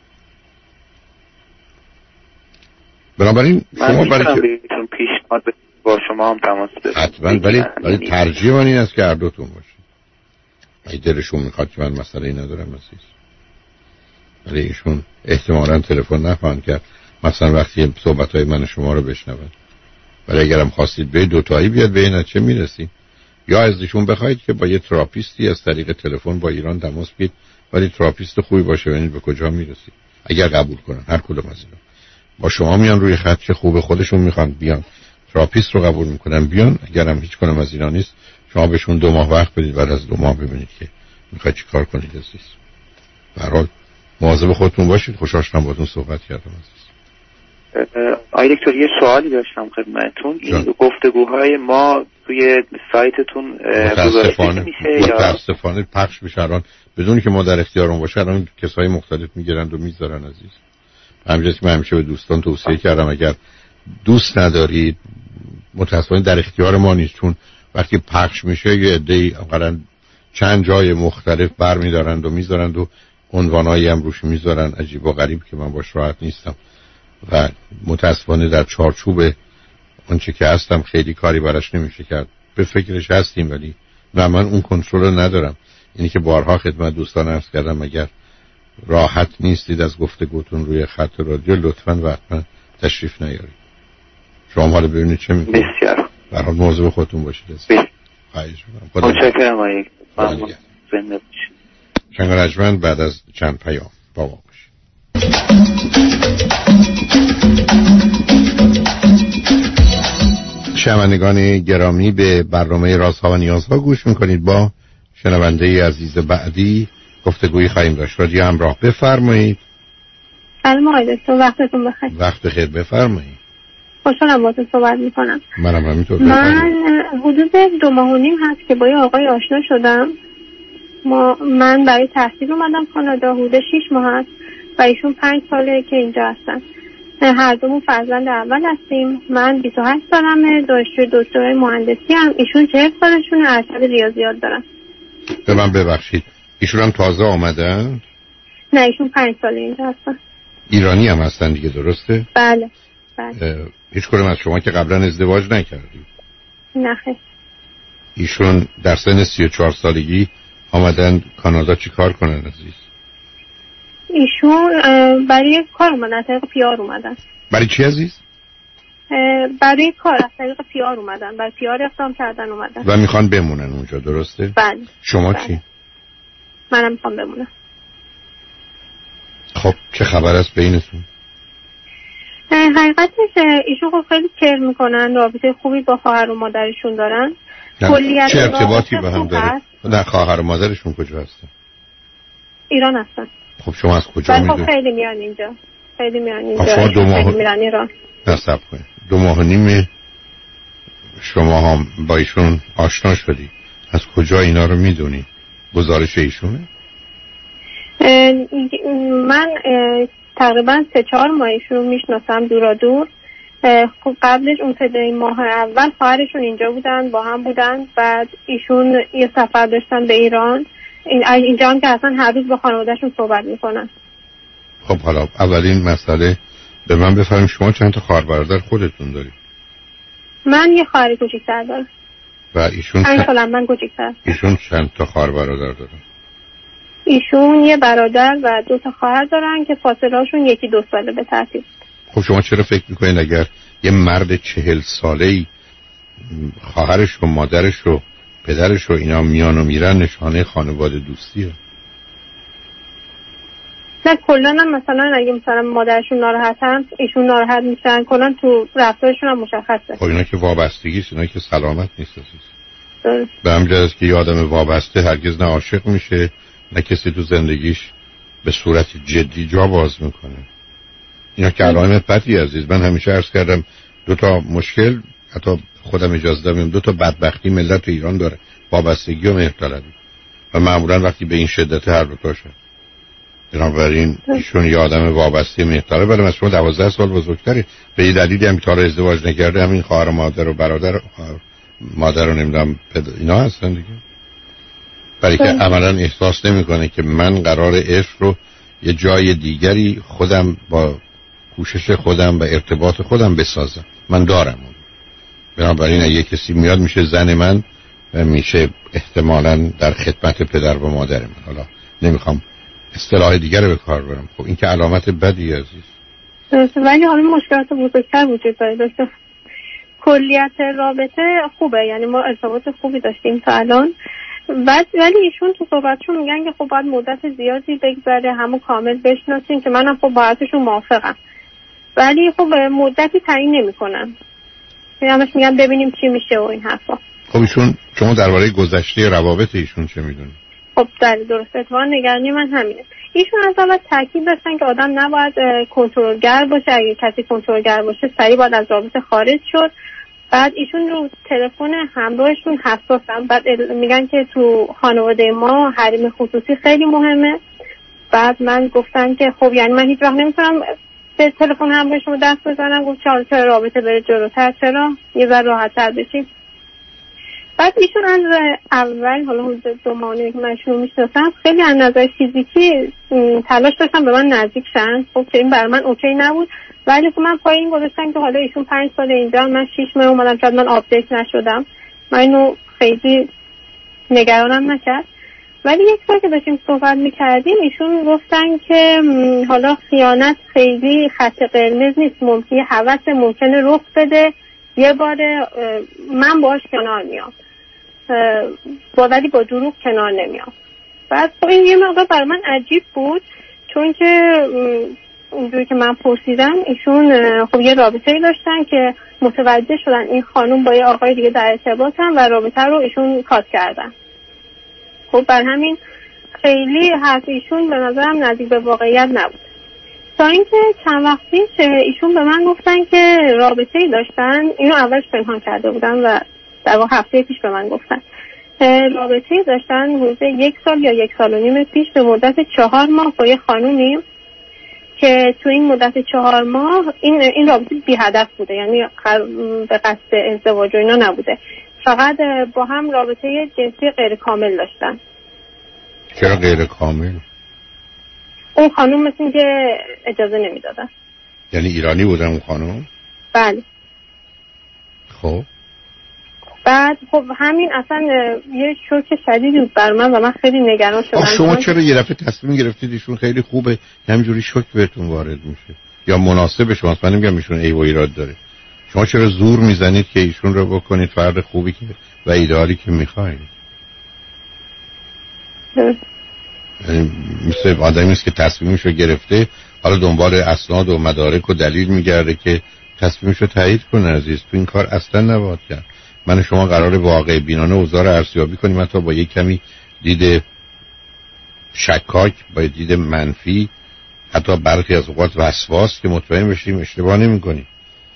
بنابراین شما برای که بهتون پیشنهاد با شما هم تماس بگیرم حتما، ولی ولی ترجیح من این است که هر دوتون باشید. اگه دلشون میخواد که من مسئله ای ندارم عزیز. ولی ایشون احتمالاً تلفن نخواهند کرد مثلا وقتی صحبت‌های من و شما رو بشنون. ولی اگرم خواستید به دوتایی بیاد به این چه میرسید، یا از ایشون بخواید که با یه تراپیستی از طریق تلفن با ایران تماس بگیرید، ولی تراپیست خوبی باشه ببینید به کجا میرسید. اگر قبول کنن هر کدوم از اینا با شما میان روی خط که خوبه، خودشون میخوان بیان تراپیست رو قبول میکنن بیان. اگرم هیچ کنم از اینا نیست شما بهشون دو ماه وقت بدید، بعد از دو ماه ببینید که میخواید چیکار کنید عزیز. به هر حال مواظب خودتون باشید. خوشحال شدم باهاتون صحبت کردم عزیز. آقای دکتر یه سوالی داشتم خدمتتون. این گفتگوهای ما توی سایتتون متاسفانه میشه متاسفانه یا پخش میشه الان بدون که ما در اختیارمون باشه. الان کسای مختلف میگیرند و میذارن عزیز. همینجوری من همیشه به دوستان توصیه کردم اگر دوست ندارید متاسفانه در اختیار ما نیست، چون وقتی پخش میشه یه عده‌ای اولا چند جای مختلف برمی‌دارند و میذارند و عنوانایی هم روش میذارن عجیب و غریب که من باش راحت نیستم و متاسفانه در چارچوب اونچه که هستم خیلی کاری براش نمیشه کرد. به فکرش هستیم ولی نه من اون کنترل رو ندارم. اینی که بارها خدمت دوستان عرض کردم اگر راحت نیستید از گفتگوتون روی خط رادیو لطفاً و حتما تشریف نیارید. شما حالا ببینید چه میکنید. بسیار به هر حال مواظب خودتون باشید. خواهش می‌کنم. متشکرم آقای ممنون. زنده باشید. شنگرجمند بعد از چند پیام با ما باشید. شنوندگان گرامی به برنامه رازها و نیازها گوش میکنید. با شنونده عزیز بعدی گفتگویی خواهیم داشت. رادیو همراه بفرمایید. سلام آقای دکتر، وقتتون بخیر. وقت بخیر، بفرمایید. خوشحالم باهاتون صحبت میکنم. منم همینطور. من حدود دو ماه و نیم هست که با یه آقای آشنا شدم. ما من برای تحصیل اومدم کانادا، حدود شش ماه هست و ایشون پنج ساله که اینجا هستن. هر دومون فرزند اول هستیم. من بیست و هشت سالمه، دانشجوی دکترای مهندسی ام. ایشون چهل سالشونه، ارشد ریاضیات دارن. به من ببخشید ایشون هم تازه آمدن؟ نه ایشون پنج ساله اینجا هستن. ایرانی هم هستن دیگه، درسته؟ بله بله. هیچ کدوم از شما که قبلا ازدواج نکردید؟ نه خیر. ایشون در سن سی و چهار سالگی آمدن کانادا چی کار کنن عزیز؟ ایشون برای کار اومدن، از طریق پیار اومدن. برای چی عزیز؟ برای کار از طریق پیار اومدن، برای پیار اقدام کردن اومدن و میخوان بمونن اونجا، درسته؟ بله. شما بله. چی؟ منم میخوام بمونم. خب چه خبر است بینتون؟ حقیقتش ایشون خب خیلی کیر میکنن، رابطه خوبی با خواهر و مادرشون دارن. کلیت چه ارتباطی با هم داره؟ نه خواهر و مادرشون کجا هستن؟ ایران هستن. خب شما از کجا میدونید؟ خب خیلی میان اینجا. خیلی میان اینجا. شما دو ماه میرن ایران. نصب کنید. دو ماه و نیم شما هم با ایشون آشنا شدی. از کجا اینا رو میدونی؟ گزارش ایشونه؟ من تقریبا سه چهار ماه ایشون رو میشناسم دورا دور. خب قبلش اون سه ماه اول خواهرشون اینجا بودن، با هم بودن. بعد ایشون یه سفر داشتن به ایران، اینجا هم که اصلا هر روز با خانوادهشون صحبت میکنن. خب حالا اولین مسئله به من بفرمایید شما چند تا خواهر برادر خودتون دارید؟ من یه خواهر کوچیک‌تر دارم. و ایشون پنج سال من کوچیک‌تر. ایشون چند تا خواهر برادر دارن؟ ایشون یه برادر و دو تا خواهر دارن که فاصله‌شون یکی دو ساله به ترتیب. خب شما چرا فکر میکنین اگر یه مرد چهل ساله‌ای خواهرش و مادرش و پدرش و اینا میان و میرن نشانه خانواده دوستیه؟ نه کلن هم مثلا اگه مثلا مادرشون ناراحتن ایشون ناراحت میشن، کلن تو رفتارشون هم مشخصه. خب اینا که وابستگیست، اینا که سلامت نیست عزیز. به همجرد است که یه آدم وابسته هرگز نه عاشق میشه نه کسی تو زندگیش به صورت جدی جا باز میکنه. اینا که علائم بدی عزیز. من همیشه عرض کردم دو تا مشکل، حتی خودم اجازه دادم، دو تا بدبختی ملت تو ایران داره، وابستگی و مهرطلبی، و معمولا وقتی به این شدت هر دو تاشه. بنابراین ایشون یه آدم وابسته مهرطلب، ولی از شما دوازده سال بزرگتری، به یه دلیلی هم که تا رو ازدواج نکرده، همین خواهر مادر و برادر مادر رو نمیدونم اینا هستن دیگه. برای که عملا احساس نمیکنه که من قرار عشق رو یه جای دیگری خودم با کوشش خودم و ارتباط خودم بسازم. من دارم اون. بنابراین اگه کسی میاد میشه زن من و میشه احتمالاً در خدمت پدر و مادر من. حالا نمیخوام اصطلاح دیگر رو به کار برم. خب این که علامت بدی عزیز. درسته، ولی حالا مشکلات بزرگتر وجود داره. درسته کلیت رابطه خوبه، یعنی ما ارتباط خوبی داشتیم تا الان. بعد ولی ایشون تو صحبتشون میگن که خب باید مدت زیادی بگذره همو کامل بشناسیم، که منم خب باهاتشون موافقم، ولی خب مدتی تعیین نمیکنن. همش میگن ببینیم چی میشه و این حرفا. خب ایشون شما درباره گذشته روابط ایشون چه میدونید؟ خب در درسته، اتفاقا نگرانی من همینه. ایشون از اول تاکید داشتن که آدم نباید کنترلگر باشه، اگه کسی کنترلگر باشه سریع باید از رابطه خارج شد. بعد ایشون رو تلفن همراهشون حساسن. بعد میگن که تو خانواده ما حریم خصوصی خیلی مهمه. بعد من گفتم که خب یعنی من هیچ وقت نمیتونم به تلفن همراه شما دست بزنم. گفت چرا چرا رابطه بره جلوتر، چرا یه ذره راحت‌تر بشیم. بعد ایشون از اول، حالا حدود دو ماه که من ایشون رو میشناسم، خیلی از نظر فیزیکی تلاش داشتم به من نزدیک شن. خب که این برای من اوکی نبود، ولی خب من پای این گذاشتم که حالا ایشون پنج سال اینجا، من شیش ماه اومدم، شاید من آپدیت نشدم، من اینو خیلی نگرانم نکرد. ولی یک بار که داشتیم صحبت میکردیم ایشون گفتن که حالا خیانت خیلی خط قرمز نیست، ممکنه هوس ممکنه رخ بده، یه بار من باهاش کنار میام، با ولی با دروغ کنار نمیام. بعد خب این یه مقدار برای من عجیب بود، چون که اونجوری که من پرسیدم ایشون خب یه رابطه‌ای داشتن که متوجه شدن این خانم با یه آقای دیگه در ارتباطن و رابطه رو ایشون کات کردن. خب بر همین خیلی حرف ایشون به نظرم نزدیک به واقعیت نبود. تا اینکه چند وقت پیش ایشون به من گفتن که رابطه‌ای داشتن، اینو اولش پنهان کرده بودن و در واقع هفته پیش به من گفتن رابطه‌ای داشتن حدود یک سال یا یک سال و نیم پیش به مدت چهار ماه با یه خانومی که تو این مدت چهار ماه این این رابطه بی هدف بوده، یعنی به قصد ازدواج و اینا نبوده، فقط با هم رابطه جنسی غیر کامل داشتن. چرا غیر کامل؟ اون خانوم مثل این که اجازه نمیدادن. یعنی ایرانی بودن اون خانوم؟ بله. خب بعد خب همین اصلا یه شوک شدیدی بود بر من و من خیلی نگران شدم. شما چرا یه دفعه تصمیم گرفتید ایشون خیلی خوبه همینجوری شوک بهتون وارد میشه یا مناسب شماست؟ من نمیگم ایشون عیب و ایراد داره، شما چرا زور میزنید که ایشون رو بکنید فرد خوبی که و ایدئالی که میخواید؟ یعنی مثل آدمی است که تصمیمش رو گرفته، حالا دنبال اسناد و مدارک و دلیل میگرده که تصمیمش رو تایید کنه. عزیز تو این کار اصلا نباید کرد. من شما قرار واقع بینانه اوضاع رو ارزیابی کنیم، حتی با یک کمی دید شکاک، با دید منفی، حتی برخی از اوقات وسواس، که مطمئن بشیم اشتباه نمی کنیم.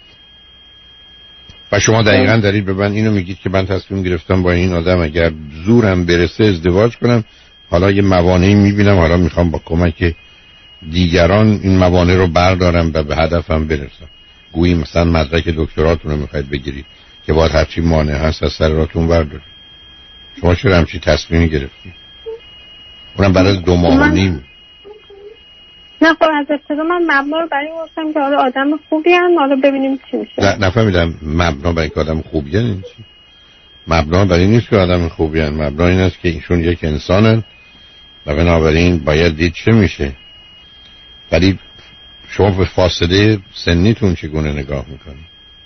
و شما دقیقاً دارید به من اینو میگید که من تصمیم گرفتم با این آدم اگر زورم برسه ازدواج کنم، حالا یه موانعی میبینم، حالا میخوام با کمک دیگران این موانع رو بردارم و به هدفم برسم. گویی مثلا مدرک دکتراتون رو میخواید بگیرید که باید هرچی مانع هست از سر راتون بردارید. شما چرا همچی تصمیمی گرفتید؟ اونم بعد از دو ماه و نیم. نه خب از ابتدا من مبنا رو برای این گفتم که حالا آدم خوبی هست، حالا ببینیم چی میشه. نه نفهمیدم مبنا برای که آدم خوبی هست این چی؟ مبنا برای این نیست که آدم خوبی هست، مبنا این است که ایشون یک انسانن و بنابراین باید دید چه میشه. ولی شما به فاصله سنیتون چگونه نگاه میکنید؟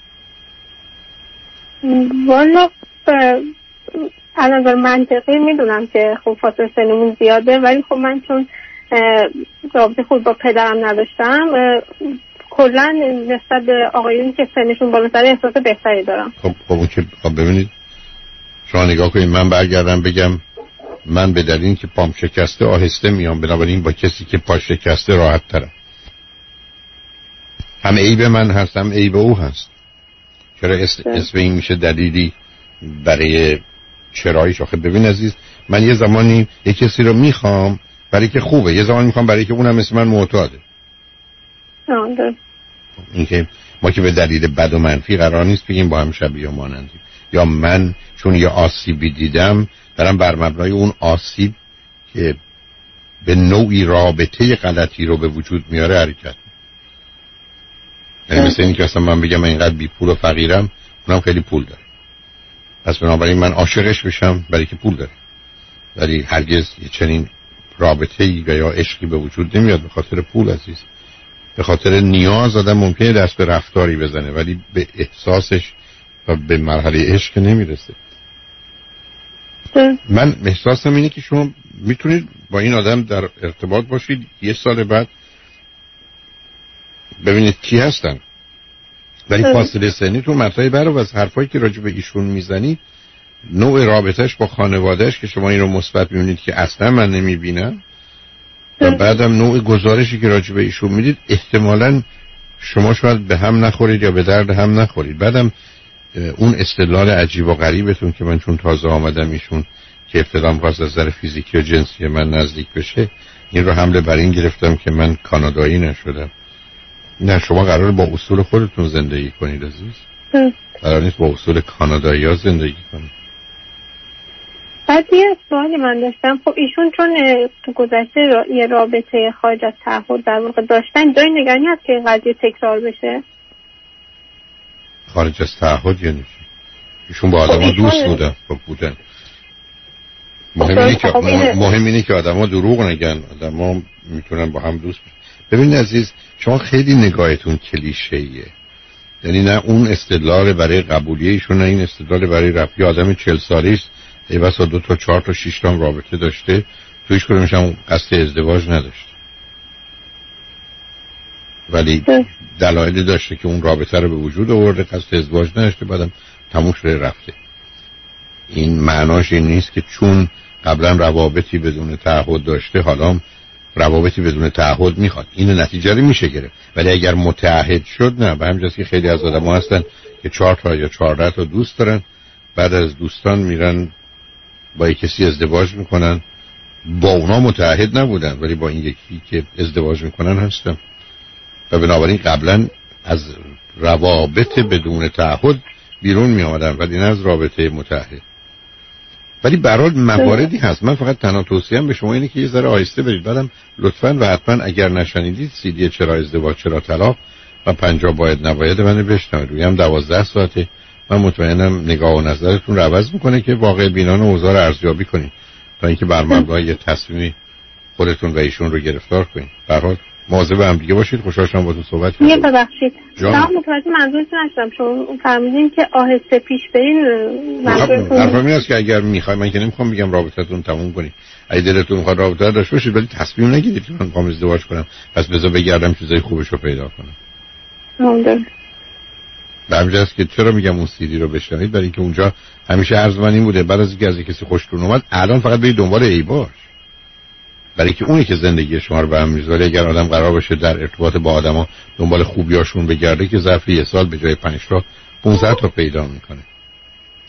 والا از نظر منطقی میدونم که خب فاصله سنمون زیاده، ولی خب من چون رابطه خود با پدرم نداشتم کلا نسبت به آقایونی که سنشون بالاتره احساس بهتری دارم. خب خب اون که خب ببینید شما نگاه کنید، من برگردم بگم من به دلیل که پام شکسته آهسته میام، بنابراین با کسی که پا شکسته راحت ترم. هم عیب من هست هم عیب او هست. چرا اسم این میشه دلیلی برای چراییش؟ آخه ببین عزیز، من یه زمانی یه کسی رو میخوام برای که خوبه، یه زمانی میخوام برای که اونم مثل من معتاده. آه این که ما که به دلیل بد و منفی قرار نیست بگیم با هم شبیه و مانندیم، یا من چون یه آسیبی دیدم دارم بر مبنای اون آسیب که به نوعی رابطه غلطی رو به وجود میاره حرکت. یعنی مثل این که اصلا من بگم من اینقدر بی پول و فقیرم، اونم خیلی پول داره، پس بنابراین من عاشقش بشم برای که پول داره. ولی هرگز یه چنین رابطه‌ای یا عشقی به وجود نمیاد به خاطر پول عزیز. به خاطر نیاز آدم ممکنه دست به رفتاری بزنه ولی به احساسش و به مرحله عشق نمیرسه. من احساسم اینه که شما میتونید با این آدم در ارتباط باشید، یه سال بعد ببینید کی هستن، ولی فاصله سنیتون مطرحی برای از حرفایی که راجع به ایشون میزنید، نوع رابطهش با خانوادهش که شما این رو مثبت میبینید که اصلا من نمیبینم، و بعدم نوع گزارشی که راجع به ایشون میدید احتمالاً شما شاید به هم نخورید یا به درد هم نخورید. بعدم اون استدلال عجیب و غریبتون که من چون تازه آمدم ایشون که ابتدا می‌خواست از نظر فیزیکی و جنسی من نزدیک بشه، این رو حمله بر این گرفتم که من کانادایی نشدم. نه، شما قراره با اصول خودتون زندگی کنید عزیز، قرار نیست با اصول کانادایی ها زندگی کنید. بعد یه سوالی من داشتم، خب ایشون چون تو گذشته را... یه رابطه خارج از تعهد در واقع داشتن، جای نگرانی هست که این قضیه تکرار بشه؟ خارج از تعهد یعنی چی؟ ایشون با آدم ها دوست بودن. خب بودن. مهم اینه که مهم اینه که آدم ها دروغ نگن، آدم ها میتونن با هم دوست بشن. ببینید عزیز، شما خیلی نگاهتون کلیشه‌ایه، یعنی نه اون استدلال برای قبولیه ایشون، نه این استدلال برای رفی. آدم چهل سالی است، ای بسا دو تا چهار تا شش تا رابطه داشته، تویش کدومش هم قصد ازدواج نداشته، ولی دلایلی داشته که اون رابطه رو به وجود آورده، قصد ازدواج نداشته، بعدم تموم شده رفته. این معناش این نیست که چون قبلا روابطی بدون تعهد داشته حالا روابطی بدون تعهد میخواد. این نتیجه رو میشه گرفت. ولی اگر متعهد شد، نه. به همین جاست که خیلی از آدم‌ها هستن که چهار تا یا چهارده تا دوست دارن، بعد از دوستان میرن با یک کسی ازدواج میکنن، با اونا متعهد نبودن ولی با این یکی که ازدواج میکنن هستن، و بنابراین قبلا از روابط بدون تعهد بیرون می آمدن ولی نه از رابطه متعهد. ولی برای مواردی هست. من فقط تنها توصیه‌ام به شما اینه که یه ذره آهسته برید. بعدم لطفاً و حتما اگر نشنیدید سیدی چرا ازدواج چرا طلاق و پنجاه باید نباید منو بشنوید. رویم دوازده ساعته. من مطمئنم نگاه و نظرتون رو عوض میکنه که واقع بینان و اوضاع رو ارزیابی کنید تا اینکه بر مبنای یه تصمیمی خودتون و ایشون رو گرفتار کنید. به هر حال مواظب هم دیگه باشید. خوشحال شدم باهاتون صحبت کردم. یه ببخشید. من متوجه منظورتون نشدم. شما فرمودین که آهسته پیش برین. منظورتون حرفم این است که اگر میخواید، من که نمیخوام بگم رابطتون تموم کنید. اگه دلتون میخواد رابطه داشته باشید ولی تصمیم نگیرید که من میخوام ازدواج کنم، پس بذار بگردم چیزای خوبش رو پیدا کنم. ممنون. به همین جاست که چرا میگم اون سیدی رو بشنوید، برای اینکه اونجا همیشه عرض من این بوده بعد از اینکه از کسی خوشتون اومد الان فقط برید دنبال عیباش، برای اینکه اونی که زندگی شما رو به هم میذاره. ولی اگر آدم قرار باشه در ارتباط با آدما دنبال خوبیاشون بگرده که ظرف یه سال به جای پنج تا پانزده تا پیدا میکنه.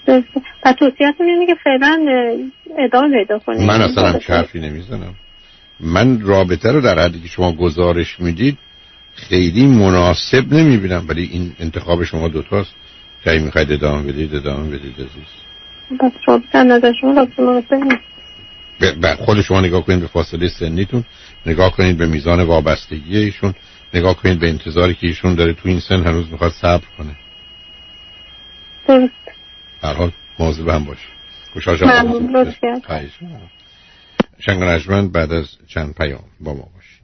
و توصیه‌تون اینه که فعلا ادامه پیدا کنید. من اصلا هم حرفی نمیزنم. من رابطه رو در حدی که شما گزارش میدید خیلی مناسب نمیبینم، ولی این انتخاب شما دوتاست که اگه میخواید ادامه بدید ادامه بدید عزیز. بس رابطه نظر شما رابطه مناسب نیست. به خود شما نگاه کنید، به فاصله سنیتون نگاه کنید، به میزان وابستگی ایشون نگاه کنید، به انتظاری که ایشون داره تو این سن هنوز میخواد صبر کنه. درست. هر حال مواظب هم باشه. خوشحال شدم. ممنون. لطفاً. شنگ و نجمن بعد از چند پیام با ما باشید.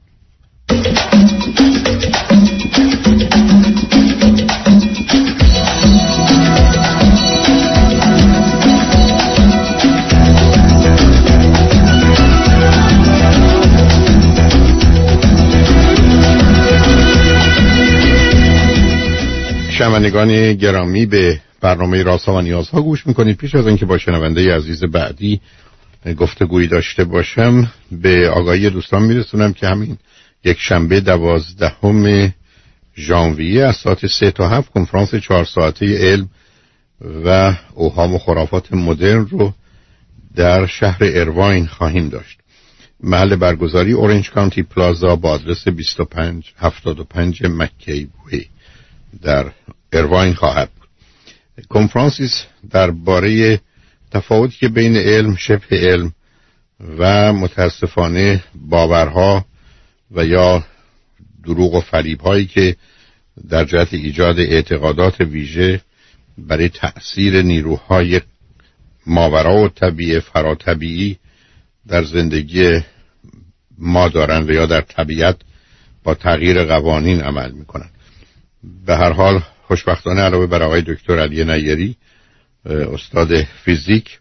شنوندگان گرامی، به برنامه رازها و نیازها گوش میکنید. پیش از اینکه با شنونده عزیز بعدی گفتگویی داشته باشم، به آگاهی دوستان میرسونم که همین یک شنبه دوازدهم ژانویه از ساعت سه تا هفت کنفرانس چهار ساعته علم و اوهام و خرافات مدرن رو در شهر ایرواین خواهیم داشت. محل برگزاری اورنج کانتی پلازا با آدرس بیست و پنج هفتاد و پنج مکی وی در ایرواین خواهد بود. کنفرانسی درباره تفاوتی که بین علم، شبه علم و متاسفانه باورها و یا دروغ و فریب هایی که در جهت ایجاد اعتقادات ویژه برای تأثیر نیروهای ماورا و طبیعی فراتبیعی در زندگی ما دارن و یا در طبیعت با تغییر قوانین عمل میکنن. به هر حال خوشبختانه علاوه بر آقای دکتر علی نیری استاد فیزیک،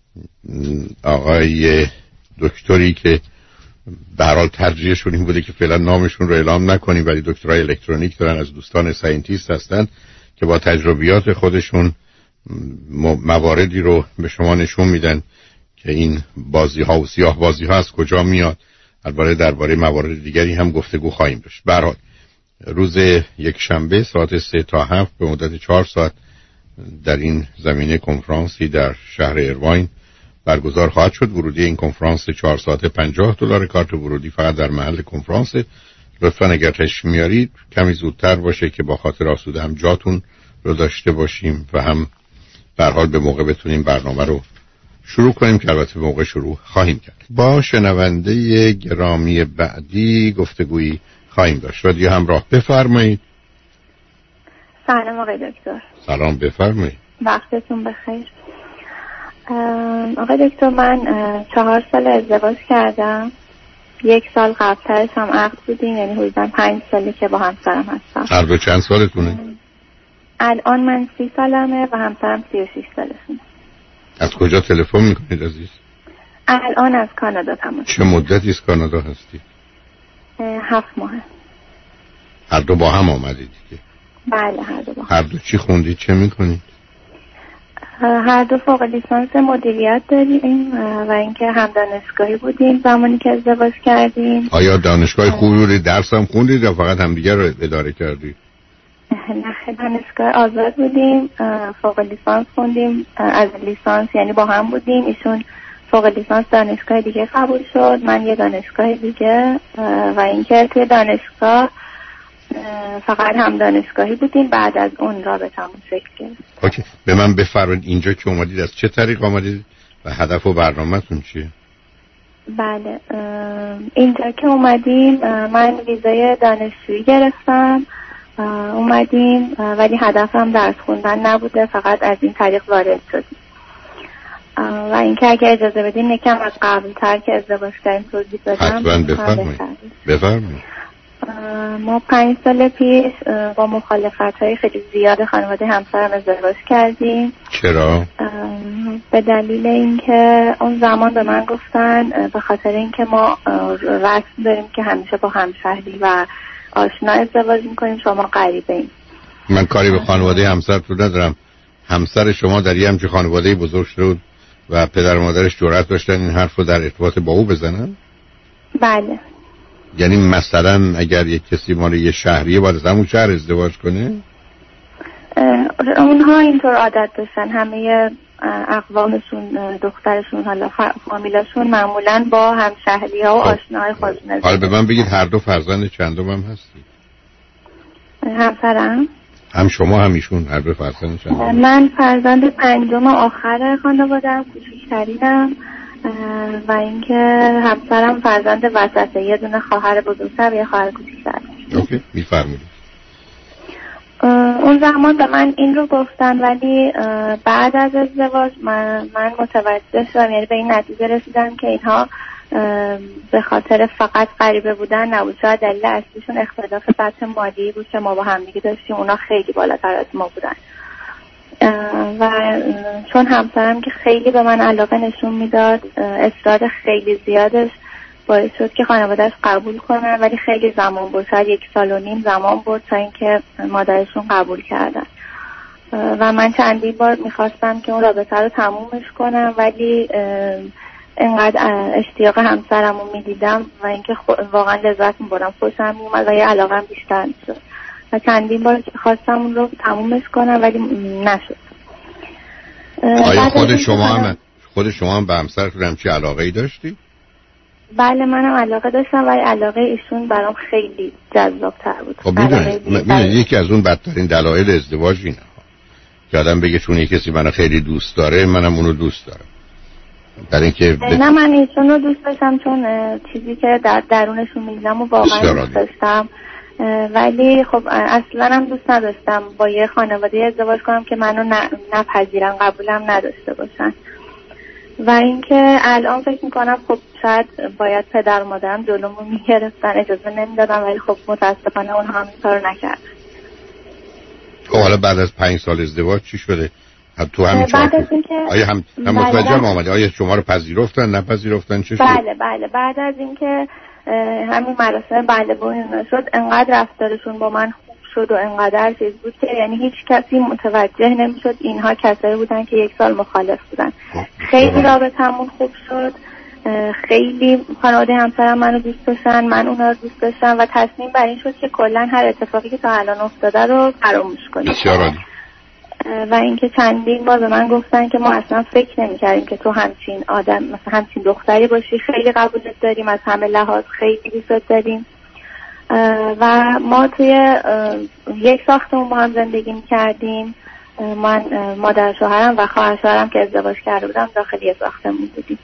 آقای دکتری که به هر حال ترجیحشون این بوده که فعلا نامشون رو اعلام نکنیم ولی دکترای الکترونیک دارن، از دوستان ساینتیست هستن که با تجربیات خودشون مواردی رو به شما نشون میدن که این بازی ها و سیاه بازی ها از کجا میاد. البته درباره موارد دیگری هم گفتگو خواهیم داشت. به هر حال روز یک شنبه ساعت سه تا هفت به مدت چهار ساعت در این زمینه کنفرانسی در شهر ایرواین برگزار خواهد شد. ورودی این کنفرانس چهار ساعته پنجاه دلار. کارت ورودی فقط در محل کنفرانس. لطفاً اگر تشریف میارید کمی زودتر باشه که با خاطر آسوده هم جاتون رو داشته باشیم و هم به هر حال به موقع بتونیم برنامه رو شروع کنیم که البته به موقع شروع خواهیم کرد. با شنونده گرامی بعدی گفتگویی خواهیم داشت. رادیو همراه، بفرمایید. سلام آقای دکتر. سلام، بفرمایید. وقتتون بخیر. آقای دکتر، من چهار سال ازدواج کردم. یک سال قبلترش هم عقد بودیم، یعنی حدوداً پنج سالی که با همسرم هستم. هر دو چند سالتونه؟ الان من سی سالمه و همسرم سی و شش سالشونه. از کجا تلفن میکنید عزیز؟ الان از کانادا تماس. چه مدتی از کانادا هستی؟ هفت ماهه. هر دو با هم آمدید دیگه؟ بله، هر دو با هم. هر دو چی خوندید، چه میکنید؟ هر دو فوق لیسانس مدیریت داریم و اینکه هم دانشگاهی بودیم زمانی که ازدواج کردیم. آیا دانشگاه خوبی بودید، درس هم خوندید یا فقط همدیگه رو اداره کردید؟ نه، دانشگاه آزاد بودیم، فوق لیسانس خوندیم. از لیسانس یعنی با هم بودیم. ایشون فوق لیسانس دانشگاه دیگه قبول شد، من یه دانشگاه دیگه، و اینکه توی دانشگاه فقط هم دانشگاهی بودیم. بعد از اون رابطمون شکل گرفت. اوکی، به من بفرمایید اینجا که اومدید از چه طریق آمدید و هدف و برنامه‌تون چیه؟ بله، اینجا که اومدیم من ویزای دانشجویی گرفتم، اومدیم ولی هدفم درس خوندن نبوده، فقط از این طریق وارد شدیم. و اینکه اگه اجازه بدین یکم از قبل تر که ازدواج کردیم توضیح بدم. حتما بفرمایید. بفرمایید. ما پنج سال پیش با مخالفت‌های خیلی زیاد خانواده همسرم ازدواج کردیم. چرا؟ به دلیل اینکه اون زمان به من گفتن به خاطر اینکه ما رسم داریم که همیشه با همشهری و آشنا ازدواج میکنیم، شما غریبه این. من کاری به خانواده همسرتون ندارم. همسر شما در یه همچه خانواده بزرگ شد و پدر و مادرش جرأت داشتن این حرف رو در ارتباط با او بزنن؟ بله. یعنی مثلا اگر یک کسی مال یه شهریه باید از همون شهر ازدواج کنه؟ اونها اینطور عادت داشتن، همه اقوامشون، دخترشون، حالا فامیلاشون معمولا با همشهری‌ها و آشناهای خودشون. حالا به من بگید هر دو فرزند چندم هم هستید؟ همسرم؟ هم شما هم ایشون هر دو فرزند چندم؟ من فرزند پنجم آخر خانواده‌ام، کوچکترینم، و اینکه همسرم فرزند وسطه، یه دونه خواهر بزرگتر و یه خواهر کوچیک‌تر. اوکی، میفرمایید. اون زمان به من این رو گفتن، ولی بعد از ازدواج من, من متوجه شدم، یعنی به این نتیجه رسیدم که اینها به خاطر فقط غریبه بودن نبود، شاید دلیل اصلیشون اختلاف سطح مالی بود که ما با هم دیگه داشتیم. اونا خیلی بالاتر از ما بودن و چون همسرم که خیلی به من علاقه نشون میداد، اصرار خیلی زیادش باعث شد که خانواده‌اش قبول کنن، ولی خیلی زمان بود، شاید یک سال و نیم زمان بود تا اینکه مادرشون قبول کردن و من چندین بار میخواستم که اون رابطه رو تمومش کنم، ولی اینقدر اشتیاق همسرم رو میدیدم و اینکه واقعا لذت میبردم، خوشم میومد و یه علاقم بیشتر میشد و چندین بار خواستم اون رو تمومش کنم ولی نشد. آیا خود شما هم خود شما هم به همسرتون همچین علاقه‌ای داشتی؟ بله منم علاقه داشتم ولی علاقه ایشون برام خیلی جذاب‌تر بود. خب میدونید یکی از اون بدترین دلایل ازدواج اینه که آدم بگه چون یه کسی منو خیلی دوست داره منم اونو دوست دارم. در اینکه ب... نه من ایشون رو دوست داشتم چون چیزی که در درونشون می‌دیدم و واقعا دوست داشتم، ولی خب اصلا هم دوست نداشتم با یه خانواده ازدواج کنم که منو نپذیرن، قبولم نداشته باشن. و اینکه الان فکر میکنم خب شاید باید پدر و مادرم جلومو میگرفتن، اجازه نمیدادن، ولی خب متاسفانه اونها هم این کارو نکردن. خب حالا بعد از پنج سال ازدواج چی شده؟ تو همین بعد از اینکه آیا هم هم متوجهم آمده آیا شما رو پذیرفتن نپذیرفتن چه شد؟ بله بله بعد از اینکه همین مراسم بله با اینا شد، انقدر رفتارشون با من خوب شد و انقدر چیز بود که یعنی هیچ کسی متوجه نمیشد اینها کسایی بودن که یک سال مخالف بودن. خیلی رابطمون خوب شد، خیلی خانواده همسرم منو دوست داشتن، من اونا رو دوست داشتم و تصمیم بر این شد که کلا هر اتفاقی که تا الان افتاده رو فراموش کنیم. بسیار عالی. و اینکه چندین بار به من گفتن که ما اصلا فکر نمی‌کردیم که تو همچین آدم مثلا همچین دختری باشی، خیلی قبولت داریم، از همه لحاظ خیلی دوست داریم. و ما توی یک ساختمون با هم زندگی می‌کردیم، من مادر شوهرم و خواهر شوهرم که ازدواج کرده بودم داخل یک ساختمون بودیم.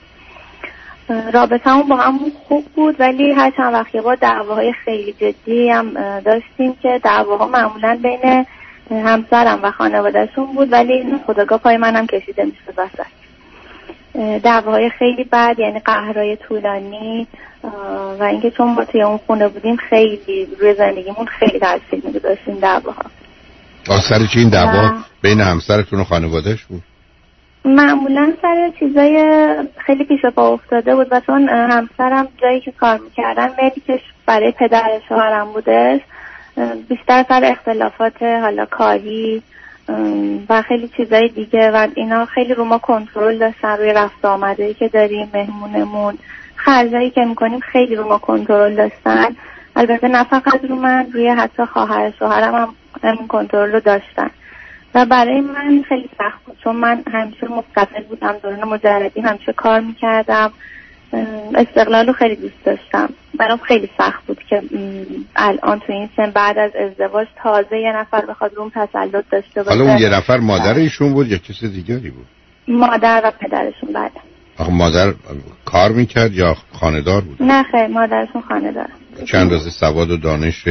رابطمون با هم خوب بود ولی هر چند وقت یه بار دعواهای خیلی جدی هم داشتیم که دعواها معمولاً بین همسرم و خانواده‌شون بود ولی خودگاه پای منم کشیده میشه وسط. دعواهای خیلی بد، یعنی قهرهای طولانی و اینکه چون ما توی اون خونه بودیم خیلی روی زندگیمون خیلی تاثیر می‌گذاشت این دعواها. سر چی این دعوا بین همسرتون و خانواده‌اش بود؟ معمولا سر چیزای خیلی پیش پا افتاده بود و چون همسرم جایی که کار میکردن ملکش برای پدر شوهرم بودش، بیشتر سر اختلافات حالا کاری و خیلی چیزای دیگه و اینا خیلی رو ما کنترل داشتن، روی رفت آمده‌ای که داریم، مهمونمون، خرجایی که میکنیم خیلی رو ما کنترل داشتن. البته نه فقط رو من، روی حتی خواهر شوهرم هم همین کنترل رو داشتن و برای من خیلی سخت بود چون من همیشه مستقل بودم، دوران مجردی همیشه کار میکردم، استقلال رو خیلی دوست داشتم. برام خیلی سخت بود که الان تو این سن بعد از ازدواج تازه یه نفر بخواد روم تسلط داشته باشه. حالا اون یه نفر مادر ایشون بود یا کسی دیگری بود؟ مادر و پدرشون. بعد آخه مادر کار میکرد یا خانه‌دار بود؟ نه خیر، مادرشون خانه‌دار. چند اندازه سواد و دانش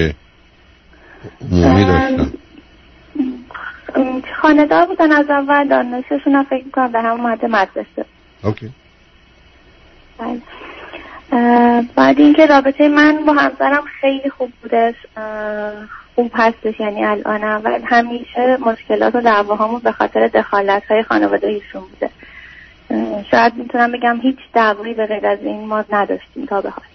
عمومی داشتن؟ خانه‌دار بودن از اول، دانششون هم فکر می‌کنم به همون ماده مدرسه. اوکی. بله. بعد اینکه رابطه من با همسرم خیلی خوب بودش، خوب هستش، یعنی الانم، و همیشه مشکلات و دعواهامون به خاطر دخالت‌های خانواده ایشون بوده. شاید میتونم بگم هیچ دعوایی به غیر از این ما نداشتیم تا به حال.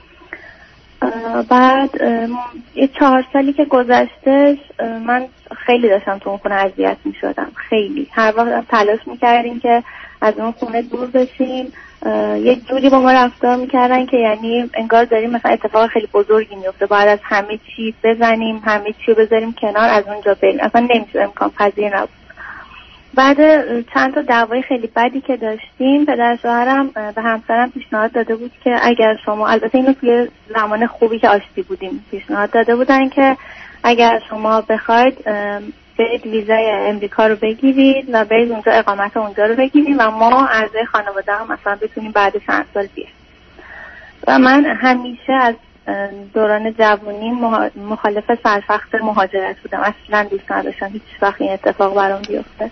بعد یه چهار سالی که گذشتش من خیلی داشتم تو اون خونه اذیت میشدم، خیلی هر وقت تلاش میکردیم که از اون خونه دور بشیم، یه جوری با ما رفتار میکردن که یعنی انگار داریم مثلا اتفاق خیلی بزرگی میفته، باید از همه چی بزنیم، همه چی رو بذاریم کنار، از اونجا بریم، اصلا نمیشه، امکان پذیر نبود. بعد چند تا دعوای خیلی بدی که داشتیم پدر شوهرم به همسرم پیشنهاد داده بود که اگر شما، البته اینو توی زمان خوبی که آشتی بودیم، پیشنهاد داده بودن که اگر شما بخواید برید ویزای امریکا رو بگیرید و برید اونجا اقامت اونجا رو بگیرید و ما اعضای خانواده هم مثلا بتونیم بعد چند سال بیایم. و من همیشه از دوران جوانی مخالف سرسخت مهاجرت بودم، اصلا دوست نداشتم هیچ وقت این اتفاق برام بیفته،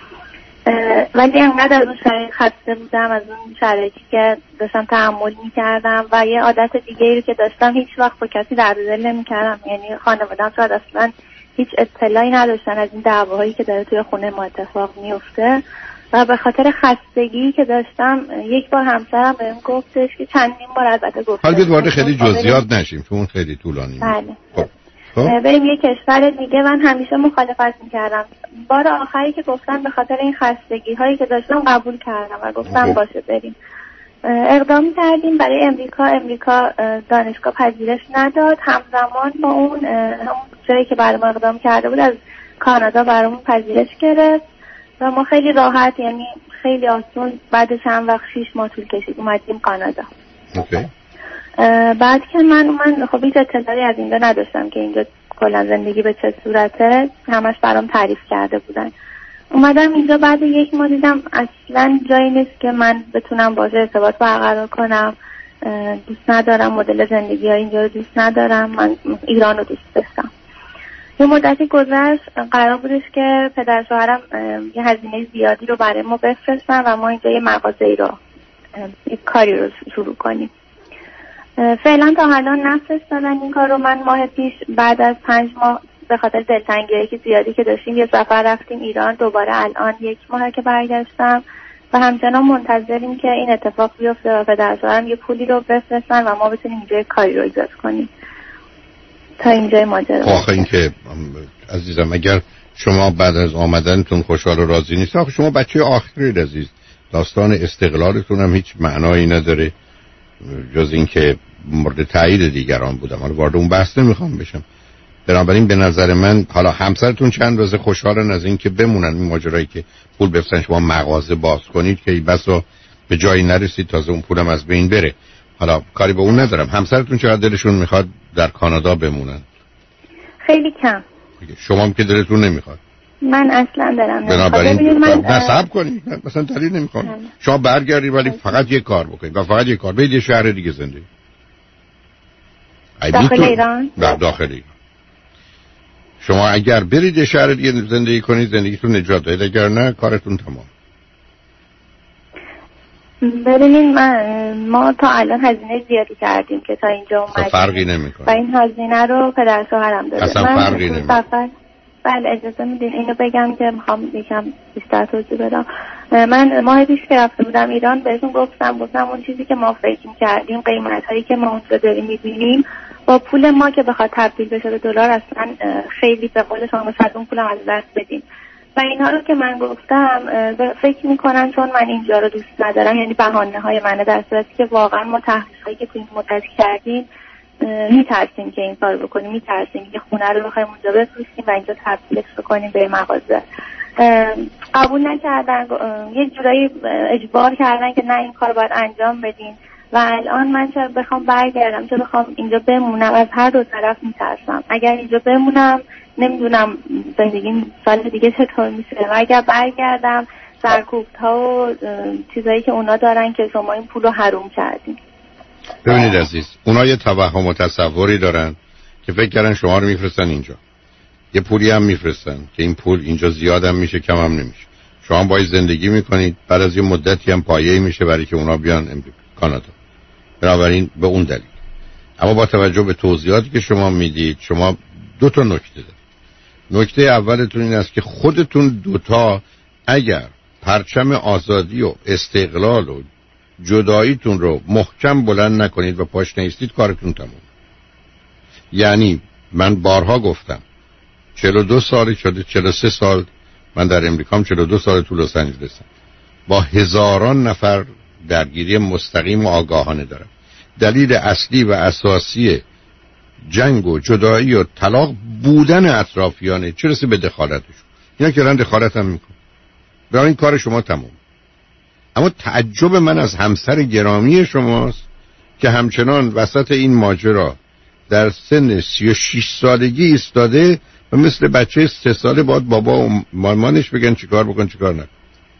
ولی انقدر از اون شرایط خسته بودم، از اون شرایطی که داشتم تحمل میکردم و یه عادت دیگه رو که داشتم هیچ وقت با کسی درد دل نمیکردم. یعنی خانواده‌ام شاید اصلا هیچ اطلاعی نداشتن از این دعواهایی که داره توی خونه ما اتفاق میفته و به خاطر خستگی که داشتم یک بار همسرم بهم گفتش که چندین بار البته گفت حالا وارد خیلی جزئیات نشیم چون خیلی طولانی. بله. خب خب بریم یه کشور دیگه. من همیشه مخالفت میکردم. بار آخری که گفتن به خاطر این خستگی هایی که داشتم قبول کردم و گفتم خب. باشه بریم. اقدام کردیم برای امریکا. امریکا دانشگاه پذیرش نداد. همزمان با اون همون جایی که برای ما اقدام کرده بود از کانادا برامون پذیرش گرفت و ما خیلی راحت، یعنی خیلی آسون بعد چند وقت شیش ماه طول کشید اومدیم کانادا. اوکی. بعد که من من خب هیچ اطلاعی از اینجا نداشتم که اینجا کلا زندگی به چه صورته، همش برام تعریف کرده بودن. اومدم اینجا بعد یک ماه دیدم اصلا جایی نیست که من بتونم باهاش ارتباط برقرار کنم. دوست ندارم مدل زندگی ها اینجا رو دوست ندارم. من ایران رو دوست داشتم. یه مدتی گذشت، قرار بودش که پدر شوهرم یه هزینه زیادی رو برای ما بفرستن و ما اینجا یه مغازه‌ای رو یه کاری رو شروع کنیم. فعلا تا الان نفرستادن این کار رو. من ماه پیش بعد از پنج ماه به خاطر دلتنگی که زیادی که داشتیم یه سفر رفتیم ایران. دوباره الان یک ماه که برگشتم و همچنان منتظریم که این اتفاق بیفته و پدر شوهرم یه پولی رو بفرستن و ما بتونیم اینجا یه کاری رو ایجاد کنیم تا اینجای ماجرا. آخه این که عزیزم اگر شما بعد از آمدنتون خوشحال و راضی نیست، آخه شما بچه آخری عزیز، داستان استقلالتون هم هیچ معنایی نداره جز این که مورد تایید دیگران بودم. حالا وارد اون بحث نمیخوام بشم. بنابراین به نظر من حالا همسرتون چند روز خوشحالن از این که بمونن این ماجرایی که پول بفرستن شما مغازه باز کنید که بسا به جایی نرسید تازه اون پولم از بین بره. حالا کاری به اون ندارم. همسرتون چقدر دلشون میخواد در کانادا بمونن؟ خیلی کم. شما هم که دلتون نمیخواد. من اصلا دلم نمیخواد. بنابراین من نصب کنید. مثلا دلیل نمیخوام. شما برگردید ولی فقط یک کار بکنید و فقط یک کار برید یه شهر دیگه زندگی. داخل ایران؟ نه داخل ایران. شما اگر برید یه شهر دیگه زندگی کنید زندگیتون نجات دارید، اگر نه کارتون تمام. ببینید من ما تا الان هزینه زیادی کردیم که تا اینجا اومدیم. فرقی نمیکنه. و این هزینه رو پدر شوهرم داده. اصلا فرقی نمیکنه. بله اجازه میدین اینو بگم که میخوام یکم بیشتر توضیح بدم. من ماه پیش که رفته بودم ایران بهشون گفتم گفتم اون چیزی که ما فکر کردیم، قیمت هایی که ما اونجا داریم میبینیم با پول ما که بخواد تبدیل بشه به دلار اصلا خیلی به قول شما شاید اون پولم از دست بدیم. و اینها رو که من گفتم فکر میکنن چون من اینجا رو دوست ندارم، یعنی بهانه های منه، در صورتی که واقعا ما تحقیق هایی که تو این مدت کردیم میترسیم که این کار بکنیم، میترسیم که خونه رو بخوایم اونجا بفروشیم و اینجا تبدیلش بکنیم به مغازه. قبول نکردن، یه جورایی اجبار کردن که نه این کار باید انجام بدین و الان من چه بخوام برگردم چه بخوام اینجا بمونم از هر دو طرف میترسم. اگر اینجا بمونم نمیدونم زندگی سال دیگه چطور میشه و اگر برگردم سرکوبت ها و چیزایی که اونا دارن که شما این پول رو حروم کردین. ببینید عزیز، اونا یه توهم و تصوری دارن که فکر کردن شما رو میفرستن اینجا، یه پولی هم میفرستن که این پول اینجا زیاد هم میشه کم هم نمیشه، شما باید زندگی میکنید، بعد از یه مدتی هم پایه‌ای میشه برای که اونا بیان امریکا کانادا. بنابراین به اون دلیل. اما با توجه به توضیحاتی که شما میدید شما دو تا نکته دارید. نکته اولتون این است که خودتون دوتا اگر پرچم آزادی و استقلال و جداییتون رو محکم بلند نکنید و پاش نیستید کارتون تموم. یعنی من بارها گفتم چهل و دو سال شده، چهل و سه سال من در امریکام، چهل و دو سال تو لس آنجلسم، با هزاران نفر درگیری مستقیم و آگاهانه دارم. دلیل اصلی و اساسی جنگ و جدایی و طلاق بودن اطرافیانه، چه رسه به دخالتشون. اینا که رن دخالت هم میکن. برای این کار شما تموم. اما تعجب من از همسر گرامی شماست که همچنان وسط این ماجرا در سن سی و شش سالگی ایستاده و مثل بچه سه ساله باید بابا و مامانش بگن چیکار بکن چیکار نکن.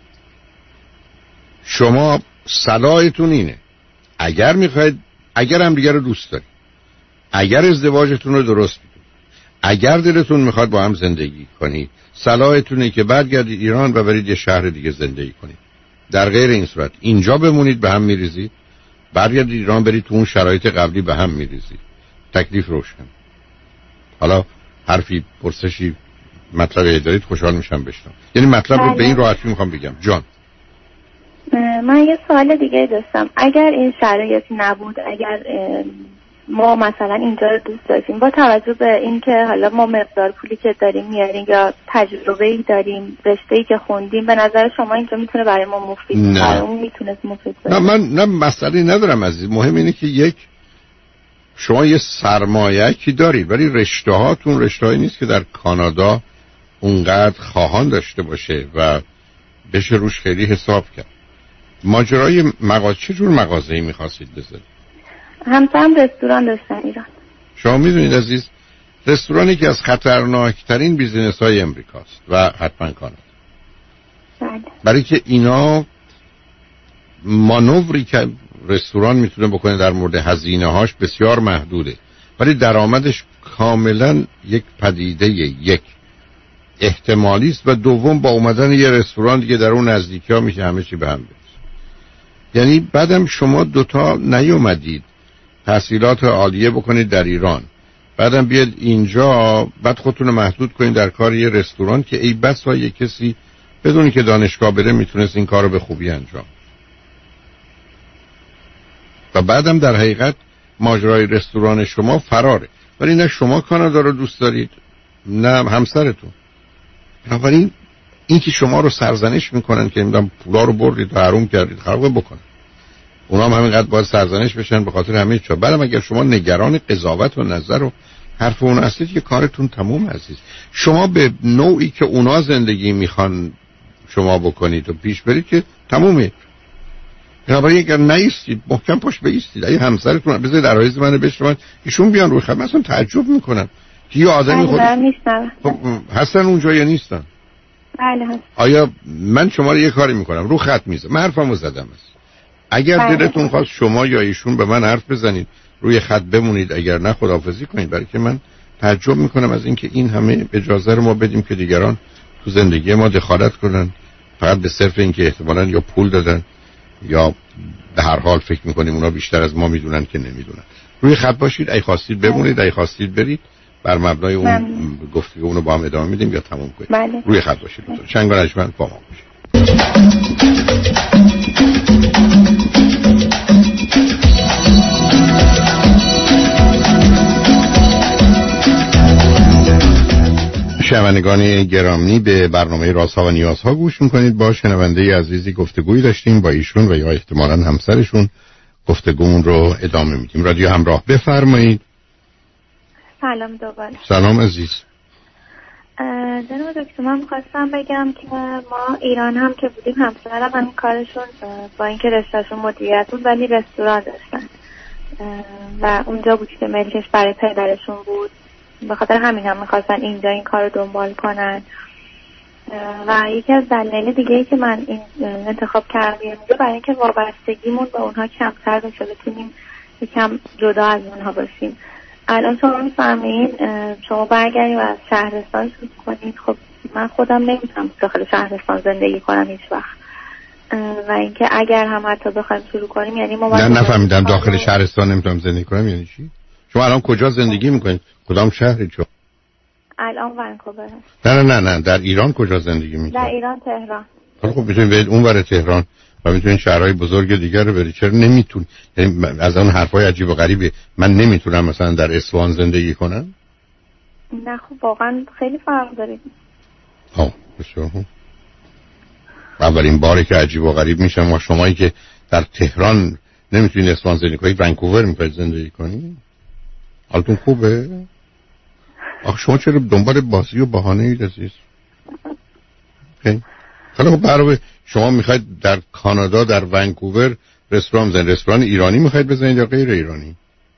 شما صلاحتون اینه اگر میخواید، اگر هم دیگر رو دوست دارید، اگر ازدواجتون رو درست میکنید، اگر دلتون میخواد با هم زندگی کنید، صلاحتونه که برگردید ایران و برید یه شهر دیگه زندگی کنید. در غیر این صورت اینجا بمونید به هم میریزید، برگردید ایران برید تو اون شرایط قبلی به هم میریزید. تکلیف روشن. حالا حرفی پرسشی مطلبی دارید خوشحال میشم بشنوم. یعنی مطلب رو به این راحتی میخوام بگم. جان من یه سوال دیگه داشتم. اگر این شرایط نبود، اگر ما مثلا اینجا رو دوست داشتیم با توجه به اینکه حالا ما مقدار پولی که داریم میاریم یا تجربه‌ای داریم، رشته‌ای که خوندیم، به نظر شما اینجا میتونه برای ما مفید باشه؟ اون میتونه مفید باشه؟ نه من نه مسئله ندارم عزیز. مهم اینه که یک شما یه سرمایه کی دارید، ولی رشته هاتون رشته هایی نیست که در کانادا اونقدر خواهان داشته باشه و بشه روش خیلی حساب کرد. ماجرای مغازه، چه جور مغازه‌ای می‌خواستید بذارید؟ همسرم رستوران داشتن ایران. شما میدونید عزیز رستورانی که از خطرناکترین بیزینس‌های امریکاست و حتما کانادا. بله. برای که اینا مانوری که رستوران میتونه بکنه در مورد هزینه‌هاش بسیار محدوده، ولی درآمدش کاملا یک پدیده یک احتمالی است و دوم با اومدن یه رستوران دیگه در اون نزدیکی‌ها میشه همه چی به هم برسه. یعنی بعدم شما دوتا نیومدید تحصیلات عالیه بکنید در ایران، بعدم بیاد اینجا بعد خودتون رو محدود کنید در کار یه رستوران که ای بسا یه کسی بدونی که دانشگاه بره میتونست این کار رو به خوبی انجام. و بعدم در حقیقت ماجرای رستوران شما فراره، ولی نه شما کانادا رو دوست دارید نه همسرتون. بنابراین این که شما رو سرزنش میکنن که میدونم پولا رو بردید و حروم کردید، خراب بکنن. اونا هم همینقدر باید سرزنش بشن به خاطر همه چیزا. بعدم اگر شما نگران قضاوت و نظر و حرف اون هستید که کارتون تموم عزیز. شما به نوعی که اونا زندگی میخوان شما بکنید و پیش برید که تمومه. بنابراین اگر نیستید محکم پاش بایستید. اگه همسرتون بذارید عرایض منو بشنون، ایشون بیان روی خط. مثلا تعجب میکنم که یه آدمی خود خب هستن اونجا یا نیستن؟ بله هست. آیا من شما رو یه کاری میکنم رو خط میزه، من حرفمو زدم است. اگر بله. دلتون خواست شما یا ایشون به من حرف بزنید روی خط بمونید، اگر نه خداحافظی کنید. برای که من تعجب میکنم از اینکه این همه اجازه رو ما بدیم که دیگران تو زندگی ما دخالت کنن فقط به صرف اینکه احتمالاً یا پول دادن یا به هر حال فکر میکنیم اونا بیشتر از ما میدونن که نمیدونن. روی خط باشید، ای خواستید بمونید، ای خواستید برید. بر مبنای اون گفتگو اونو با هم ادامه میدیم یا تموم کنیم. بله. روی خط باشید لطفا. چنگ و رجمن با ما باشید. شنوندگان گرامی به برنامه رازها و نیازها گوش میکنید. با شنونده عزیزی گفتگویی داشتیم با ایشون و یا احتمالاً همسرشون. گفتگومون رو ادامه میدیم. رادیو همراه، بفرمایید. سلام دوباره. سلام عزیز. جناب دکتر من می‌خواستم بگم که ما ایران هم که بودیم همسرم هم کارشون با اینکه رشتهشون مدیریت بود ولی رستوران داشتن و اونجا بود که ملکش برای پدرشون بود. به خاطر همین هم می‌خواستن اینجا این کار رو دنبال کنن. و یکی از دلایل دیگه ای که من این انتخاب کردم اینجا برای اینکه وابستگیمون به اونها کمتر بشه، بتونیم یکم جدا از اونها باشیم. الان شما میفهمین شما برگردیم و از شهرستان شروع کنید. خب من خودم نمیتونم داخل شهرستان زندگی کنم هیچ وقت و اینکه اگر هم حتی بخوایم شروع کنیم یعنی ما نه نفهمیدم داخل شهرستان نمیتونم زندگی کنم یعنی چی؟ شما الان کجا زندگی میکنید؟ کدام شهری؟ چون الان ونکوور هست. نه نه نه در ایران کجا زندگی میکنید؟ در ایران تهران. خب میتونید برید اونور تهران و میتونید شهرهای بزرگ دیگر رو برید. چرا نمیتون؟ یعنی از اون حرفای عجیب و غریبه من نمیتونم مثلا در اصفهان زندگی کنم؟ نه خب واقعا خیلی فرق داره. آه بسیار خوب. اولین باری که عجیب و غریب میشم و شمایی که در تهران نمیتونید اصفهان زندگی کنید ونکوور میخواید زندگی کنید؟ حالتون خوبه؟ آخه شما چرا دنبال بازی و بهانه اید عزیز؟ حالا برای شما میخواید در کانادا در ونکوور رستوران بزنید، رستوران ایرانی میخواید بزنید یا غیر ایرانی؟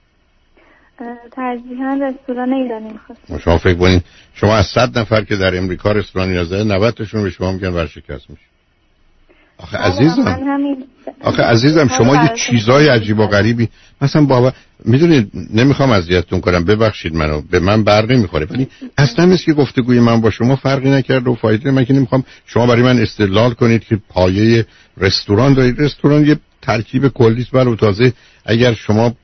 ترجیحاً رستوران ایرانی میخواستم. شما فکر کنید شما از صد نفر که در امریکا رستورانی نزده نود تاشون به شما میگن ورشکست میشه. آخه عزیزم آخه عزیزم شما یه چیزای عجیب و غریبی مثلا بابا میدونید نمیخوام اذیتتون کنم ببخشید منو به من بر نمیخوره ولی اصلا نیست که گفتگوی من با شما فرقی نکرد و فایده من که نمیخوام شما برای من استدلال کنید که پایه رستوران دارید. رستوران یه ترکیب کلی است برای تازه اگر شما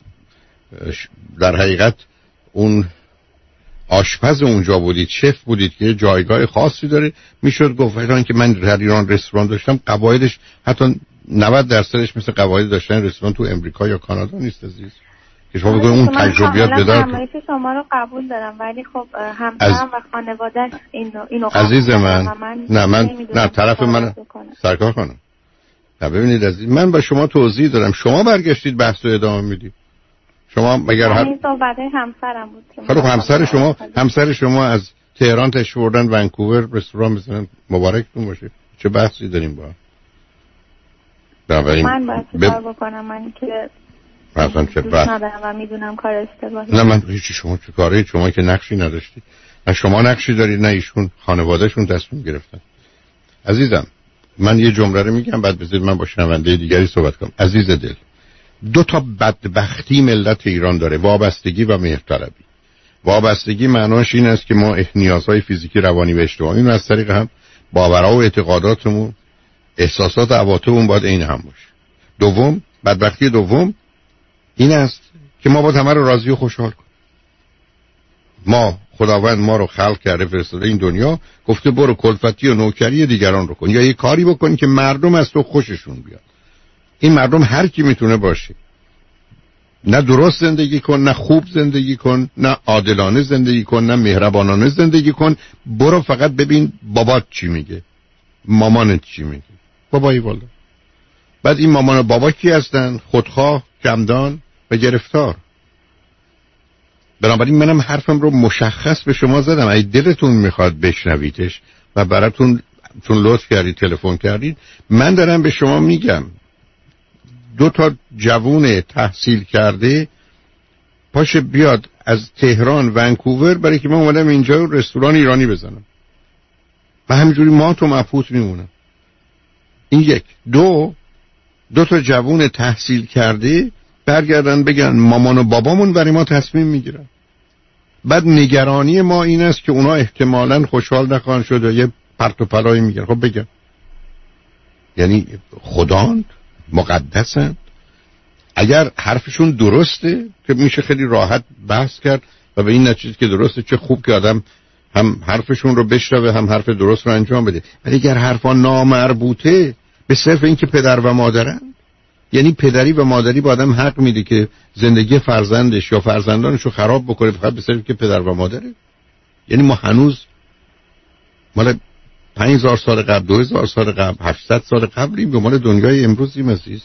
در حقیقت اون آشپز اونجا بودید شف بودید که جایگاه خاصی داره میشد گفت ایران که من در ایران رستوران داشتم قواعدش حتی نود درصدش مثل قواعد داشتن رستوران تو امریکا یا کانادا نیست عزیز که شما بگید اون تجربیات بدار. من شما رو قبول دارم ولی خب همسرم و خانواده‌اش اینو اینو عزیز من, من نه من نه طرف من سرکار خانم نه ببینید عزیز من با شما توضیح دادم شما برگشتید بحث رو ادامه میدید. شما مگر هر صحبت همسرم بود که خب همسر شما همسر شما از تهران تشریف بردن ونکوور رستوران بزنن مبارکتون باشه چه بحثی داریم با بنابراین من باید چیکار بکنم من که مثلا چه بحث ندارم و میدونم کار اشتباهی نه من هیچی شما چه کاری شما که نقشی نداشتید نه شما نقشی دارید نه ایشون خانواده‌شون تصمیم گرفتن. عزیزم من یه جمله رو میگم بعد بذارید من با شنونده دیگری صحبت کنم. عزیز دل دو تا بدبختی ملت ایران داره وابستگی و مهرطلبی. وابستگی معناش این است که ما نیازهای فیزیکی روانی و اجتماعی رو از طریق هم باورها و اعتقاداتمون احساسات و عواطفمون باید عین هم باشه. دوم بدبختی دوم این است که ما باید همه رو راضی و خوشحال کنیم. ما خداوند ما رو خلق کرده فرستاده این دنیا گفته برو کلفتی و نوکری دیگران رو کن یا یه کاری بکن که مردم از تو خوششون بیاد. این مردم هر کی میتونه باشه نه درست زندگی کن نه خوب زندگی کن نه عادلانه زندگی کن نه مهربانانه زندگی کن برو فقط ببین بابات چی میگه مامانت چی میگه بابایی والا. بعد این مامان و بابا کی هستن؟ خودخواه کمدان و گرفتار. بنابراین منم حرفم رو مشخص به شما زدم اگه دلتون میخواد بشنویدش و براتون چون لطف کردید تلفن کردید من دارم به شما میگم دو تا جوون تحصیل کرده پاشه بیاد از تهران ونکوور برای که من اومدم اینجا رستوران ایرانی بزنم و همینجوری ما تو مبهوت میمونم. این یک. دو دو تا جوون تحصیل کرده برگردن بگن مامان و بابامون برای ما تصمیم میگیرن. بعد نگرانی ما این است که اونا احتمالاً خوشحال نخواهند شد و یه پرت و پلایی میگن. خب بگن یعنی خداند مقدسن. اگر حرفشون درسته که میشه خیلی راحت بحث کرد و به این نتیجه که درسته چه خوب که آدم هم حرفشون رو بشنوه هم حرف درست رو انجام بده. ولی اگر حرفا نامربوطه به صرف این که پدر و مادرن یعنی پدری و مادری با آدم حق میده که زندگی فرزندش یا فرزندانش رو خراب بکنه فقط به صرف که پدر و مادره. یعنی ما هنوز مال پنج هزار سال قبل دو هزار سال قبل هشتصد سال قبلیم به مال دنیای امروزیم عزیز.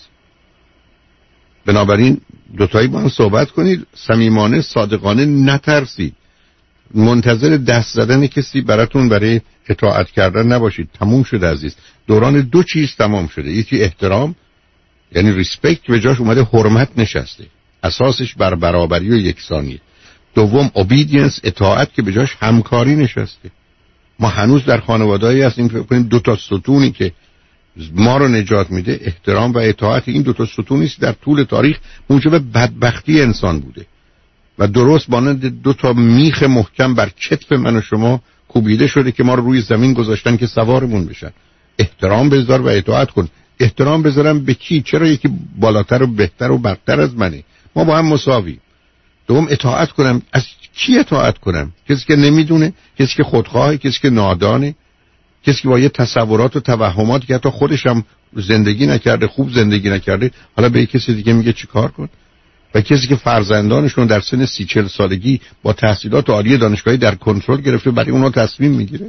بنابراین دوتایی با هم صحبت کنید صمیمانه صادقانه نترسید منتظر دست زدن کسی براتون برای اطاعت کردن نباشید. تموم شده عزیز. دوران دو چیز تمام شده. یکی احترام یعنی ریسپکت به جاش اومده حرمت نشسته اساسش بر برابری و یکسانیه. دوم اوبیدینس اطاعت که به جاش همکاری نشسته. ما هنوز در خانواده‌ای هستیم فکر کنیم دو تا ستونی که ما رو نجات میده احترام و اطاعت این دو تا ستونی است در طول تاریخ موجب بدبختی انسان بوده و درست مانند دو تا میخ محکم بر کتف من و شما کوبیده شده که ما رو روی زمین گذاشتن که سوارمون بشن. احترام بذار و اطاعت کن. احترام بذارم به کی؟ چرا یکی بالاتر و بهتر و برتر از منه؟ ما با هم مساوی. دوم اطاعت کنم. از کی اطاعت کنم؟ کسی که نمیدونه، کسی که خودخواهه، کسی که نادانه، کسی که با یه تصورات و توهمات که حتی خودش هم زندگی نکرده، خوب زندگی نکرده، حالا به کسی دیگه میگه چی کار کن؟ و کسی که فرزندانشون در سن سی چل سالگی با تحصیلات عالی دانشگاهی در کنترل گرفته برای اونا تصمیم میگیره؟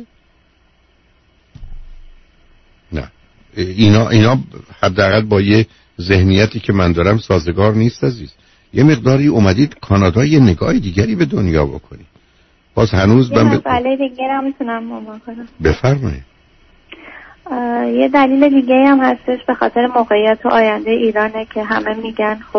نه. اینا اینا حداقل با یه ذهنیتی که من دارم سازگار نیست عزیز. یه مقداری اومدید کانادا یه نگاه دیگری به دنیا بکنید. باز هنوز من مسئله دیگه رو میتونم مامان کنم. بفرمایید. یه دلیل دیگه هم هستش به خاطر موقعیت و آینده ایرانه که همه میگن خب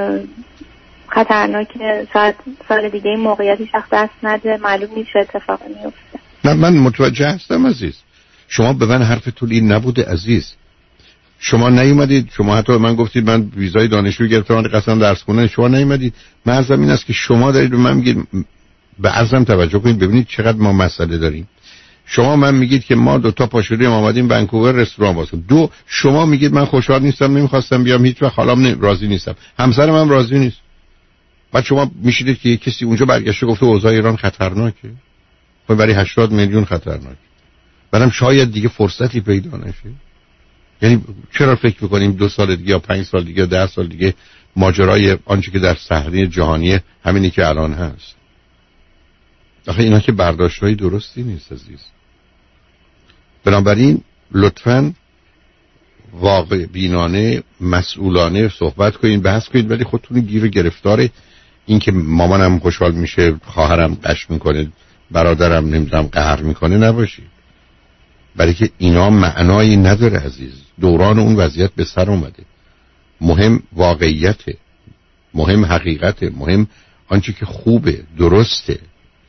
خطرناکه، شاید سال دیگه این موقعیتی شخص دست نده، معلوم نیست چه اتفاقی میفته. نه من متوجه هستم عزیز، شما به من حرفتون این نبوده عزیز. شما نیومدید، شما حتی من گفتید من ویزای دانشجو گرفتم قسم درس خوندن، شما نیومدید. مرزم این است که شما دارید به من میگید، به عرضم توجه کنید ببینید چقدر ما مسئله داریم. شما من میگید که ما دو تا پاشوریم آمدیم ونکوور رستوران واسه دو، شما میگید من خوشحال نیستم نمیخواستم بیام هیچ وقت حالم راضی نیستم، همسرم هم راضی نیست. بعد شما میشید که کسی اونجا برگشته گفته اوضاع ایران خطرناکه. خب برای هشتاد میلیون خطرناکه. بعدم شاید دیگه فرصتی پیدا نشه. یعنی چرا فکر میکنیم دو سال دیگه یا پنج سال دیگه یا ده سال دیگه ماجرای آنچه که در صحنه جهانی همینی که الان هست؟ آخه اینا که برداشت‌های درستی نیست عزیز. بنابراین لطفاً واقع بینانه مسئولانه صحبت کنین، بحث کنین، ولی خودتون گیر گرفتار این که مامانم خوشحال میشه، خواهرم قش میکنه، برادرم نمیدونم قهر میکنه نباشید. برای که اینا معنایی نداره عزیز. دوران اون وضعیت به سر اومده. مهم واقعیته، مهم حقیقته، مهم آنچه که خوبه، درسته.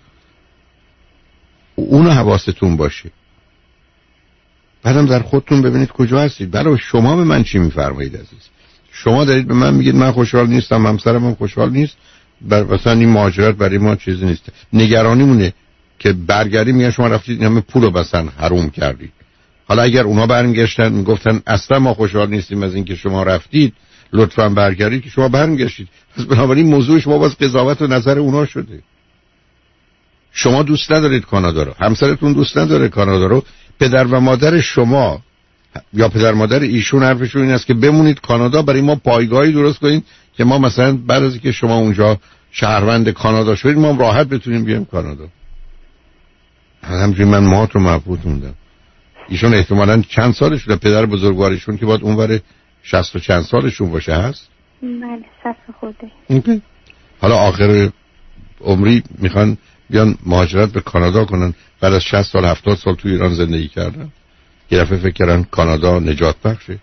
اونو حواستون باشه. بعدم در خودتون ببینید کجا هستید. برای شما به من چی میفرمایید عزیز؟ شما دارید به من میگید من خوشحال نیستم، همسرم هم خوشحال نیست، بر مثلا این مهاجرت برای ما چیزی نیست. نگرانیمونه که برگردیم میگن شما رفتید این همه پولو بسن حروم کردید. حالا اگر اونا برمیگشتن میگفتن اصلا ما خوشحال نیستیم از اینکه شما رفتید، لطفاً برگردید، که شما برمیگشتید. پس بنابراین موضوع شما باز قضاوت و نظر اونا شده. شما دوست ندارید کانادا رو، همسرتون دوست نداره کانادا رو، پدر و مادر شما یا پدر مادر ایشون حرفشون این است که بمونید کانادا، برای ما پایگاهی درست کنید که ما مثلا بعد از اینکه شما اونجا شهروند کانادا شدید ما هم راحت بتونیم بیایم کانادا. همچنین من ماهات رو مبهوت موندم. ایشون احتمالاً چند سالشونه، پدر بزرگوارشون که باید اونور شصت و چند سالشون باشه هست؟ بله شصت خورده. حالا آخر عمری میخوان بیان مهاجرت به کانادا کنن، بعد از شصت سال هفتاد سال تو ایران زندگی کردن، یه دفعه فکر کردن کانادا نجات بخشه.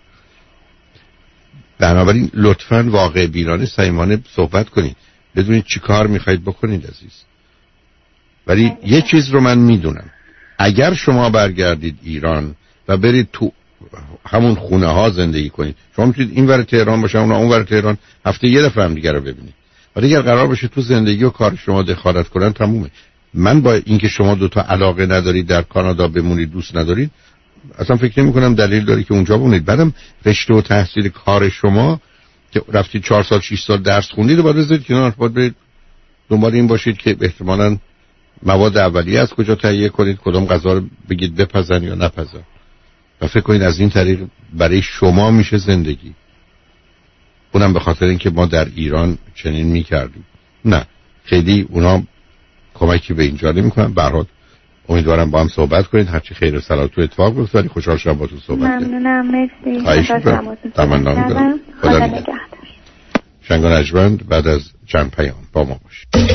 بنابراین لطفاً واقع بینانه صمیمانه صحبت کنید، بدونید چی کار میخواید بکنید عزیز. ولی یه چیز رو من میدونم، اگر شما برگردید ایران و برید تو همون خونه ها زندگی کنید، شما میتونید این ور تهران باشه اون اون ور تهران، هفته یه دفعه هم دیگه رو ببینید. ولی اگر قرار باشه تو زندگی و کار شما دخالت کنن تمومه. من با اینکه شما دو تا علاقه ندارید در کانادا بمونید، دوست ندارید، اصلا فکر نمی کنم دلیل داره که اونجا بمونید. بعدم رشته و تحصیل کار شما که رفتید چهار سال شش سال درس خوندید و بعد بذارید کنار، باید برید دنبال این باشید که احتمالاً مواد اولیه از کجا تهیه کنید، کدوم غذا رو بگید بپزن یا نپزن، و فکر کنید از این طریق برای شما میشه زندگی. اونم به خاطر اینکه ما در ایران چنین میکردیم. نه خیلی اونا کمکی به اینجا نمیکنن. به هر حال امیدوارم با هم صحبت کنید، هرچی خیر و صلاح تو اتفاق بیفته. ولی خوشحال شدم با تو صحبت کردم. ممنونم، مرسی. خواهش می‌کنم. تمنا می‌کنم. خدا نگهدار. شنگ نجوند بعد از چند پیام با ما باشید.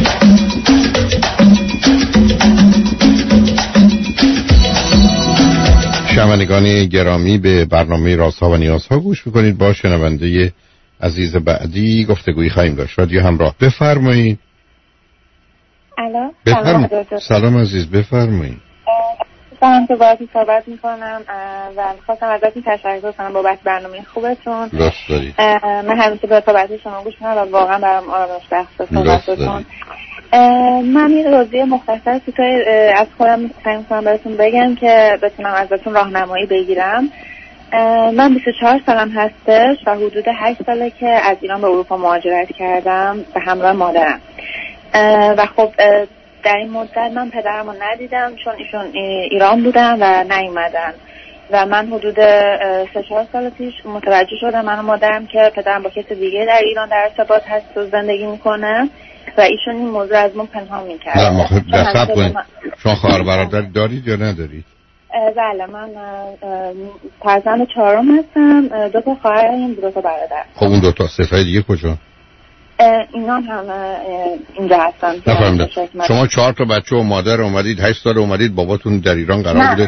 شنوندگان گرامی، به برنامه رازها و نیازها گوش میکنید. با شنونده عزیز بعدی گفتگویی خواهیم داشت. رادیو همراه، بفرمایید. الو، بفرمایید. سلام عزیز، بفرمایید. من تو باهاتون صحبت میکنم و خواستم ازتون تشکر کنم بابت برنامه خوبتون. لطف دارید. من همیشه به صحبت شما گوش میدم و واقعا برام آرامش بخشه صحبتتون. من یه توضیح مختصر کوتاه از خودم سعی می‌کنم براتون بگم که بتونم ازتون راهنمایی بگیرم. من بیست و چهار سالم هستش و حدود هشت ساله که از ایران به اروپا مهاجرت کردم به همراه مادرم. و خب در این مدت من پدرم رو ندیدم چون ایشون ایران بودن و نیومدن و من حدود سه چهار سال پیش متوجه شدم من و مادرم که پدرم با کسی دیگه در ایران در ارتباط هست و زندگی میکنه و ایشون این موضوع از من پنهان میکرد. نه مخب دستب کنید. شما خواهر برادر دارید یا ندارید؟ بله، من فرزند چهارم هستم، دو تا خواهرم، دو تا برادر. خب اون دو تا ستای دیگه کجا؟ اینا هم اینجا هستن. نفهمیدم. شما چهار تا بچه و مادر اومدید، هشت سال اومدید، باباتون در ایران قرار بوده؟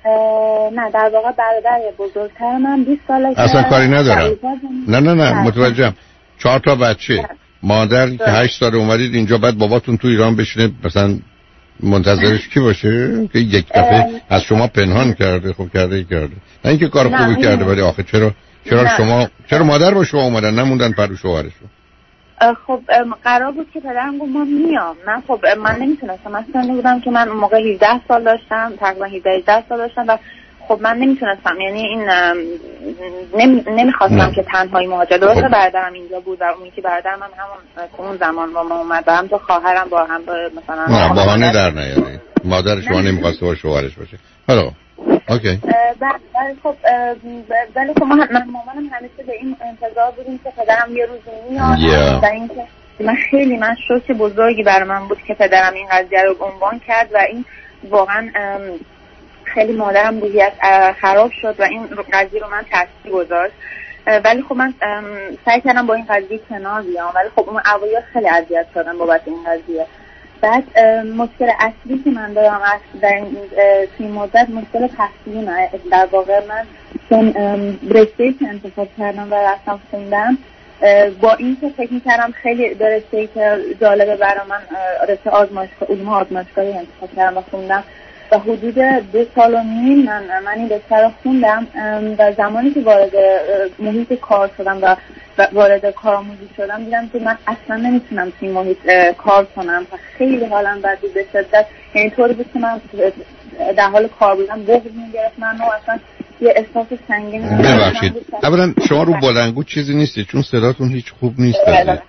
نه در واقع برادر بزرگتر من بیست ساله که اصلا کاری ندارم. نه نه نه متوجهم. چهار تا بچه، مادر که هشت سال اومدید اینجا، بعد باباتون تو ایران بشینه مثلا منتظرش کی باشه که یک دفعه از شما پنهان کرده؟ خب کرده کرده نه اینکه کار خوبی کرده، ولی آخه چرا چرا نه. شما چرا مادر با شما اومدن نموندن پرو شوهرشون؟ خب قرار بود که پدرم گفت من میام. من خب من نمیتونستم، اصلا نبودم که من موقع هجده سال داشتم، تقریبا هجده سال داشتم و خب من نمیتونستم، یعنی این نمی... نمیخواستم که تنهایی مهاجر. درسته برادرم اینجا بود و اون که برادرم هم همون اون زمان با ما اومد و هم تو خواهرم با هم مثلا نه بهانه در نیاری. مادر شما نمیخواسته با شوهرش باشه. حالا اوکی. ولی خب ولی خب من مامانم همیشه به این انتظار بودیم که پدرم یه روزی میاد و اینکه من خیلی من شوک بزرگی برای من بود که پدرم این قضیه رو عنوان کرد و این واقعا خیلی مادرم روحیت خراب شد و این قضیه رو من تاثیر گذاشت. ولی خب من سعی کردم با این قضیه کنار بیام، ولی خب اون اوایل خیلی اذیت شدم بابت این قضیه. بعد مشکل اصلی که من دارم در این مدت مشکل تحصیلی من در واقع من چون رشته‌ای که انتخاب کردم و رفتم خوندم با این که فکر می‌کردم خیلی به رشته‌ای که جالبه برای من رشته آزمایشگاه علوم آزمایشگاهی انتخاب کردم و خوندم و حدود دو سال و نیم من من این رشته رو خوندم و زمانی که وارد محیط کار شدم و وارد کارآموزی شدم دیدم که من اصلا نمیتونم تو این محیط کار کنم و خیلی حالم بد بود به شدت. یعنی طوری بود که من در حال کار بودم بغض میگرفت من و اصلا یه احساس سنگین. ببخشید اولا شما رو بلندگو چیزی نیستی چون صداتون هیچ خوب نیست. بله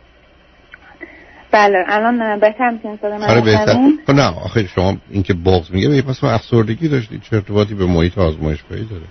بله الان بهتر میتونید صدا من آره بهتر. نه آخه شما اینکه بغض میگه پس من افسردگی داشتید، چه ارتباطی به محیط آزمایشگاهی داره؟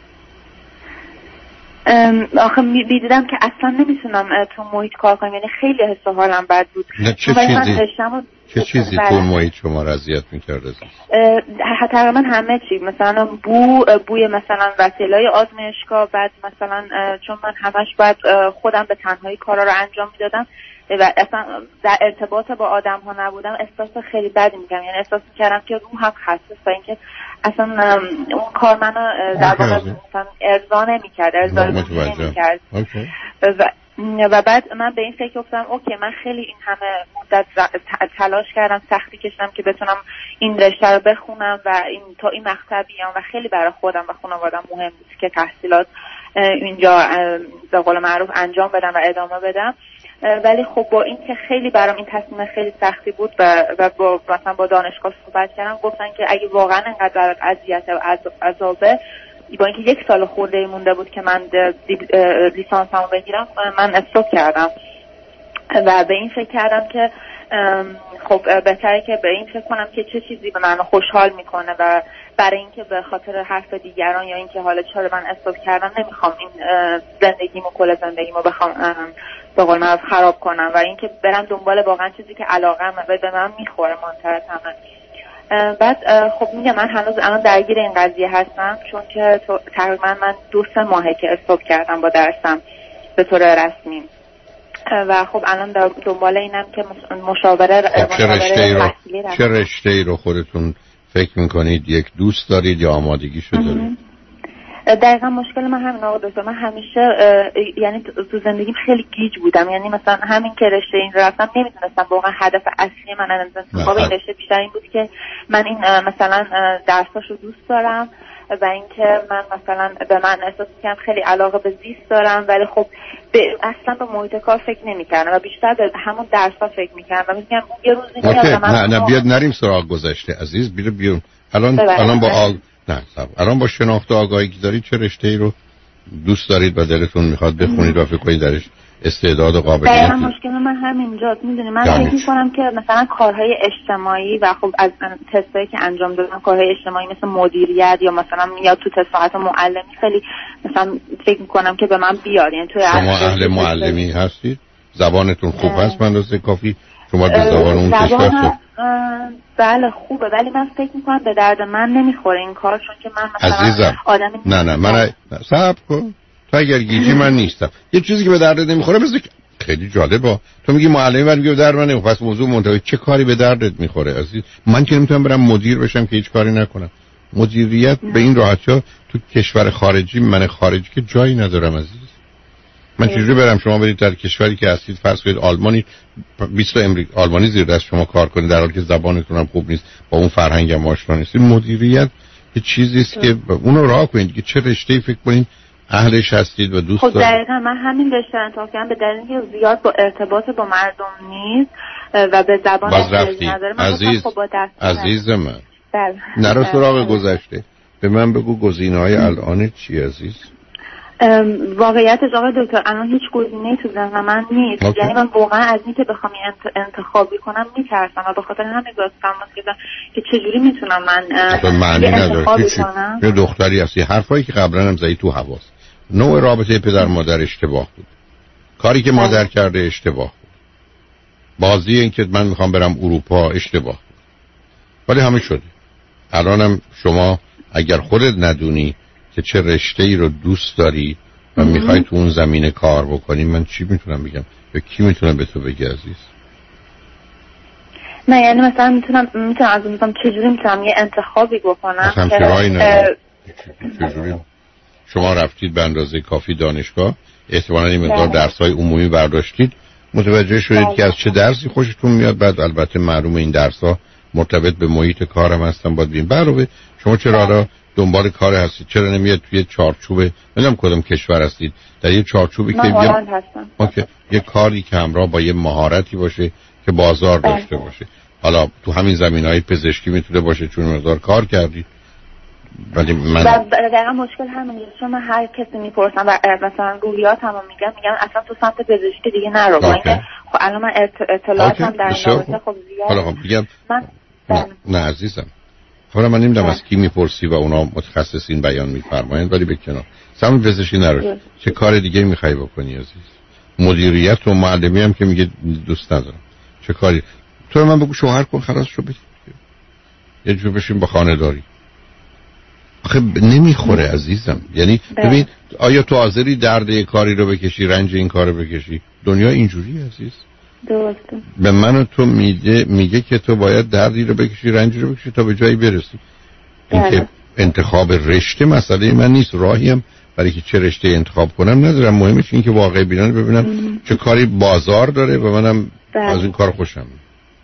آخه دیدم که اصلا نمیتونم تو محیط کار کنم، یعنی خیلی حس و حالم بد بود. نه چه چیزی چه چیزی تو محیط شما را اذیت می‌کرد؟ تقریبا همه چی، مثلا بو بوی مثلا وسایل‌های آزمایشگاه، بعد مثلا چون من همش باید خودم به تنهایی کارا رو انجام میدادم و اصلا در ارتباط با آدم ها نبودم، احساس خیلی بدی می‌کردم، یعنی احساس می‌کردم که روحم خسته است و اینکه اصلا اون کار منو در واقع مثلا ارضا نمی‌کرد، ارضا نمی‌کرد. و و بعد من به این فکر افتادم اوکی من خیلی این همه مدت تلاش کردم، سختی کشیدم که بتونم این رشته رو بخونم و این تا این مقطع بیام و خیلی برای خودم و خانواده‌ام مهم بود که تحصیلات اینجا به قول معروف انجام بدم و ادامه بدم. ولی خب با این که خیلی برام این تصمیم خیلی سختی بود و و با مثلا با دانشگاه صحبت کردم، گفتن که اگه واقعا اینقدر اذیت و عذابه، با اینکه یک سال خورده مونده بود که من لیسانسمو بگیرم، من استاپ کردم و به این فکر کردم که خب بهتره که به این فکر کنم که چه چیزی به من خوشحال میکنه و برای اینکه به خاطر حرف دیگران یا اینکه حالا چرا من استاپ کردم نمیخوام این زندگیمو کل زندگیمو بخوام به قول معروف خراب کنم و اینکه برم دنبال واقعا چیزی که علاقه‌م به من میخوره منتهی تمام. بعد خب میگم من هنوز الان درگیر این قضیه هستم، چون که تقریبا من دو سه ماهه که استاپ کردم با درسم به طور رسمی و خب الان دنبال اینم که مشاوره خب چه رشته‌ای رو چه رشته‌ای رو خودتون فکر میکنید یک دوست دارید یا آمادگی شده دارید؟ دقیقا مشکل من همین آقا دکتر، من همیشه یعنی تو زندگیم خیلی گیج بودم، یعنی مثلا همین که رشته این رفتم نمیدونستم واقعا هدف اصلی من از انتخاب این رشته بیشتر این بود که من این مثلا درساشو دوست دارم و اینکه من مثلا به من احساس می‌کردم خیلی علاقه به زیست دارم، ولی خب به اصلا به محیط کار فکر نمی‌کردم و بیشتر به همون درس‌ها فکر می‌کردم و میگم یه روزی میاد نه نه بیاد نریم سراغ گذشته عزیز، بیرو بیرون الان ببرم. الان با آل... نه صبر الان با شناخت و آگاهی که دارید چه رشته‌ای رو دوست دارید و دلتون میخواد بخونید و فکر کنید درش استعداد و قابلیت؟ دقیقاً مشکل من همینجاست. میدونی من فکر می‌کنم که مثلا کارهای اجتماعی و خب از تستایی که انجام دادم کارهای اجتماعی مثل مدیریت یا مثلا میاد تو تست ساعت معلمی خیلی مثلا فکر می‌کنم که به من بیاد. یعنی تو شما اهل معلمی هستید؟ زبانتون خوب هست اندازه کافی شما به زبان اون کشور؟ بله خوبه، ولی من فکر می‌کنم به درد من نمیخوره این کار، چون که من مثلا عزیزم آدمی نه نه من صبر کن، تو اگر گیجی من نیستم. یه چیزی که به درد نمیخوره بذار خیلی جالبه. تو میگی معلمی بعد میگه به درد من نمیخوره، پس موضوع منتهی چه کاری به دردت میخوره عزیز؟ من که نمیتونم برم مدیر بشم که هیچ کاری نکنم. مدیریت به این راحتی تو کشور خارجی، من خارجی که جایی ندارم عزیز. من چجوری برم شما برید در کشوری که هستید، فرض کنید آلمانی، بیست تا امریکا آلمانی زیر دست شما کار کنید در حالی که زبانتون هم خوب نیست، با اون فرهنگ هم آشنا نیستید. مدیریت یه چیزی است که اونو راه کنید که چه رشته‌ای فکر کنید اهلش هستید و دوست دارید. خب دقیقاً من همین رشته انتخاب کردم به دلیل اینکه زیاد با ارتباط با مردم نیست و به زبان احتیاجی نداره. من عزیز خب با عزیز من بله نرو سراغ گذشته، به من بگو گزینه‌های الان چی عزیز؟ واقعیتش آقای دکتر الان هیچ گزینه‌ای تو ذهن من نیست. اوکی. یعنی من واقعا از اینکه بخوام انت... انتخابی کنم میترسم و به خاطر همین باز تماس گرفتم که چجوری میتونم من به معنی انتخابی نداره کنم. یه دختری هستی، حرفایی که قبلا هم زدی تو حواس، نوع رابطه پدر مادر اشتباه بود، کاری که مادر کرده اشتباه بود، بازی این که من میخوام برم اروپا اشتباه بود، ولی همه شده. الانم شما اگر خودت ندونی که چه رشته‌ای رو دوست داری و میخوای تو اون زمینه کار بکنی، من چی میتونم بگم یا کی میتونه به تو بگه عزیز؟ نه یعنی مثلا میتونم میتونم از اون چجوری میتونم یه انتخابی بکنم؟ اصلا چرایی نداره. چجوری؟ شما رفتید به اندازه کافی دانشگاه، احتمالاً این مقدار درس‌های عمومی برداشتید، متوجه شدید بله. که از چه درسی خوشتون میاد، بعد البته معلوم این درس‌ها مرتبط به محیط کارم هستن باید ببین. علاوه شما چرا حالا دنبال کار هستید؟ چرا نمیاد توی چارچوب، نمیدونم کدوم کشور هستید، در یه چارچوبی که من هلند هستم. اوکی، یه کاری که همراه با یه مهارتی باشه که بازار بله. داشته باشه. حالا تو همین زمینه‌های پزشکی میتونه باشه چون مقدار کار کردید. ولی من دقیقا مشکل همینه، چون من هر کسی میپرسم و مثلا روحیات هم میگم میگم اصلا تو سمت پزشکی دیگه نرو. خب الان من اطلاعاتم در این رابطه خب زیاد. حالا خب بگم من نه, نه عزیزم، حالا من نمیدونم از کی میپرسی و اونا متخصصین بیان میفرمایند، ولی به کنار سمت پزشکی نرو. چه کار دیگه میخوای بکنی عزیز؟ مدیریت و معلمی هم که میگه دوست ندارم، چه کاری؟ تو من بگو شوهر کن خلاص شو، بگی یه جور بشین با خانه داری. آخه نمیخوره عزیزم. یعنی ببین آیا تو حاضری درد یه کاری رو بکشی، رنج این کار رو بکشی؟ دنیا اینجوری عزیز. درسته. به من و تو میگه میگه که تو باید دردی رو بکشی، رنجی رو بکشی تا به جایی برسی. این که انتخاب رشته مسئله من نیست، راهی هم برای که چه رشته انتخاب کنم ندارم. مهمش این که واقعی بینانه ببینم ام. چه کاری بازار داره و منم بله. از این کار خوشم میاد.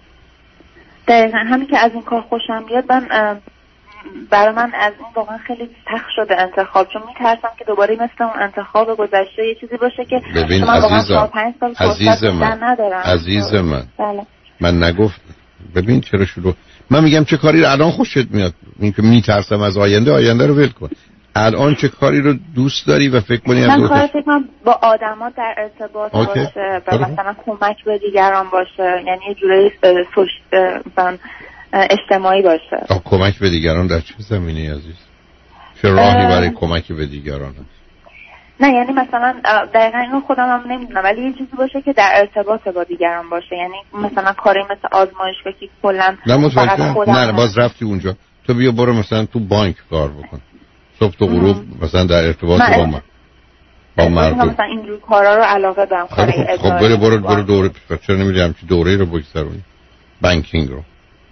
دقیقا همین که از این کار خوشم میاد. من برای من از این واقعا خیلی سخت شده انتخاب، چون میترسم که دوباره مثل اون انتخاب گذشته یه چیزی باشه که ببین من عزیزم عزیزم من ندارم. عزیزم من بله. من نگفت ببین چرا شروع من میگم چه کاری رو الان خوشت میاد، این که میترسم از آینده، آینده رو ول کن. الان چه کاری رو دوست داری و فکر کنی من کار فکر کنم با آدما در ارتباط اوکی. باشه و مثلا کمک به دیگران باشه، یعنی یه جوری سوش مثلا اجتماعی باشه. آه کمک به دیگران در چه زمینه‌ای عزیز؟ چه راهی برای کمک به دیگران هست؟ نه یعنی مثلا دقیقا اینو خودم هم نمیدونم، ولی یه چیزی باشه که در ارتباط با دیگران باشه، یعنی مثلا کاری مثل آزمایشگاه که کلا نه نه باز رفتی اونجا. تو بیا برو مثلا تو بانک کار بکن، صبح تا غروب مثلا در ارتباط با من با مردم مثلا اینجور کارا رو علاقه دارم. خب خب برو برو برو دوره چرا نمیدونم که دوره رو بگذرونی بانکینگ رو.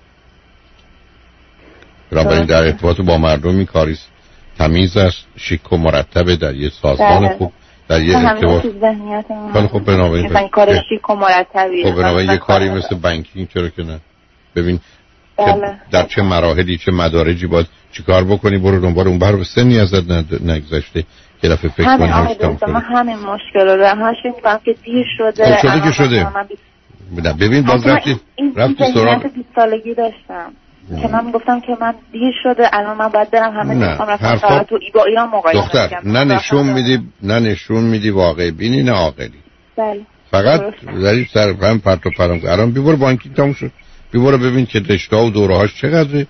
بنابراین در ارتباط با مردمی کاری تمیز است، شیک و مرتبه، در یه سازمان خوب، در یه ارتباط. ولی خب بنابراین مثلا کار شیک و مرتبی. خب بنابراین یه کاری مثل بانکینگ چرا که نه؟ ببین در چه مراحلی چه مدارجی باید چیکار بکنی، برو دنبال اون. برای سنی ازت نگذشته که دفعه فکر کنی همش تموم شده. من همین مشکل رو دارم، همش میگم که دیر شده. شده که شده. ببین باز رفتی رفتی سراغ بیست سالگی داشتم که من گفتم که من دیر شده، الان من باید برم همه میخوام رفتم تو با ایران مقایسه کنم. دختر نه نشون میدی نه نشون میدی واقعی بینی نه عاقلی. بله فقط داری سر هم پرت و پرام. الان بیبر بانکی تموم شد، بیبر ببین که رشته ها و دوره هاش چقدره،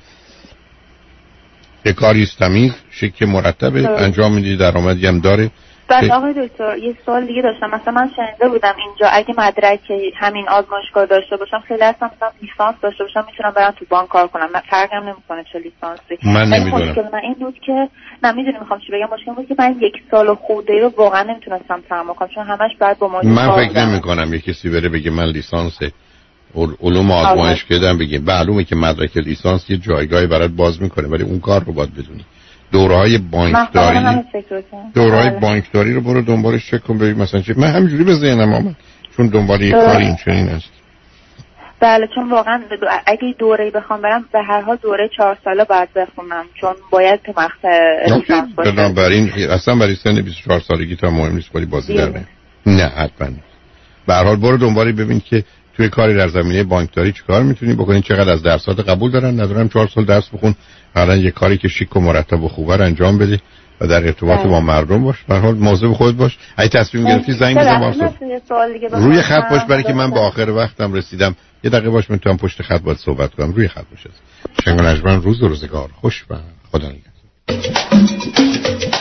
یه کاری تمیز شیک مرتبه انجام میدی، درآمدی هم داره. بعد آقای دکتر یه سوال دیگه داشتم. مثلا من شنیده بودم اینجا اگه مدرک همین آزمایشگاه داشته باشم، خیلی اصلا مثلا لیسانس داشته باشم، میتونم برم تو بانک کار کنم، فرقی هم نمیکنه چه لیسانسی. من نمیدونم. مشکل من این بود که نه میدونی میخوام چی بگم، مشکل بود که من یک سال خورده رو واقعا نمیتونستم تحمل کنم، چون همش بعد با ما من فکر نمی‌کنم یه کسی بره بگه من لیسانس علوم آزمایش کردن بگیم معلومه که مدرک لیسانس یه جایگاهی برات باز میکنه ولی اون کار رو باید بدونی. دوره‌های بانکداری دوره‌های بانکداری رو برو دنبالش چک کن ببین مثلا چه. من همینجوری به ذهنم آمد چون دنبال یه کاری این چنین است. بله چون واقعا اگه دوره‌ای بخوام برم به هر حال دوره چهار ساله باید بخونم چون باید تو مقطع لیسانس باشه. بنابراین اصلا برای سن بیست و چهار سالگی تا مهم نیست ولی بازی در نه. نه حتما. به هر حال برو دنبالی ببین که توی کاری در زمینه بانکداری چیکار میتونی بکنی، چقدر از درسات قبول دارن ندارن، چهار سال درس بخون، حالا یه کاری که شیک و مرتب و خوبه رو انجام بدی و در ارتباط با مردم باش. به هر حال مواظب خودت باش. اگه تصمیم گرفتی زنگ بزن واسه روی خط باش برای که من به آخر وقتم رسیدم. یه دقیقه باش میتونم پشت خط باهات صحبت کنم. روی خط باش. شنگ و نجمن روز و روزگار خوش و خدا نگهدار.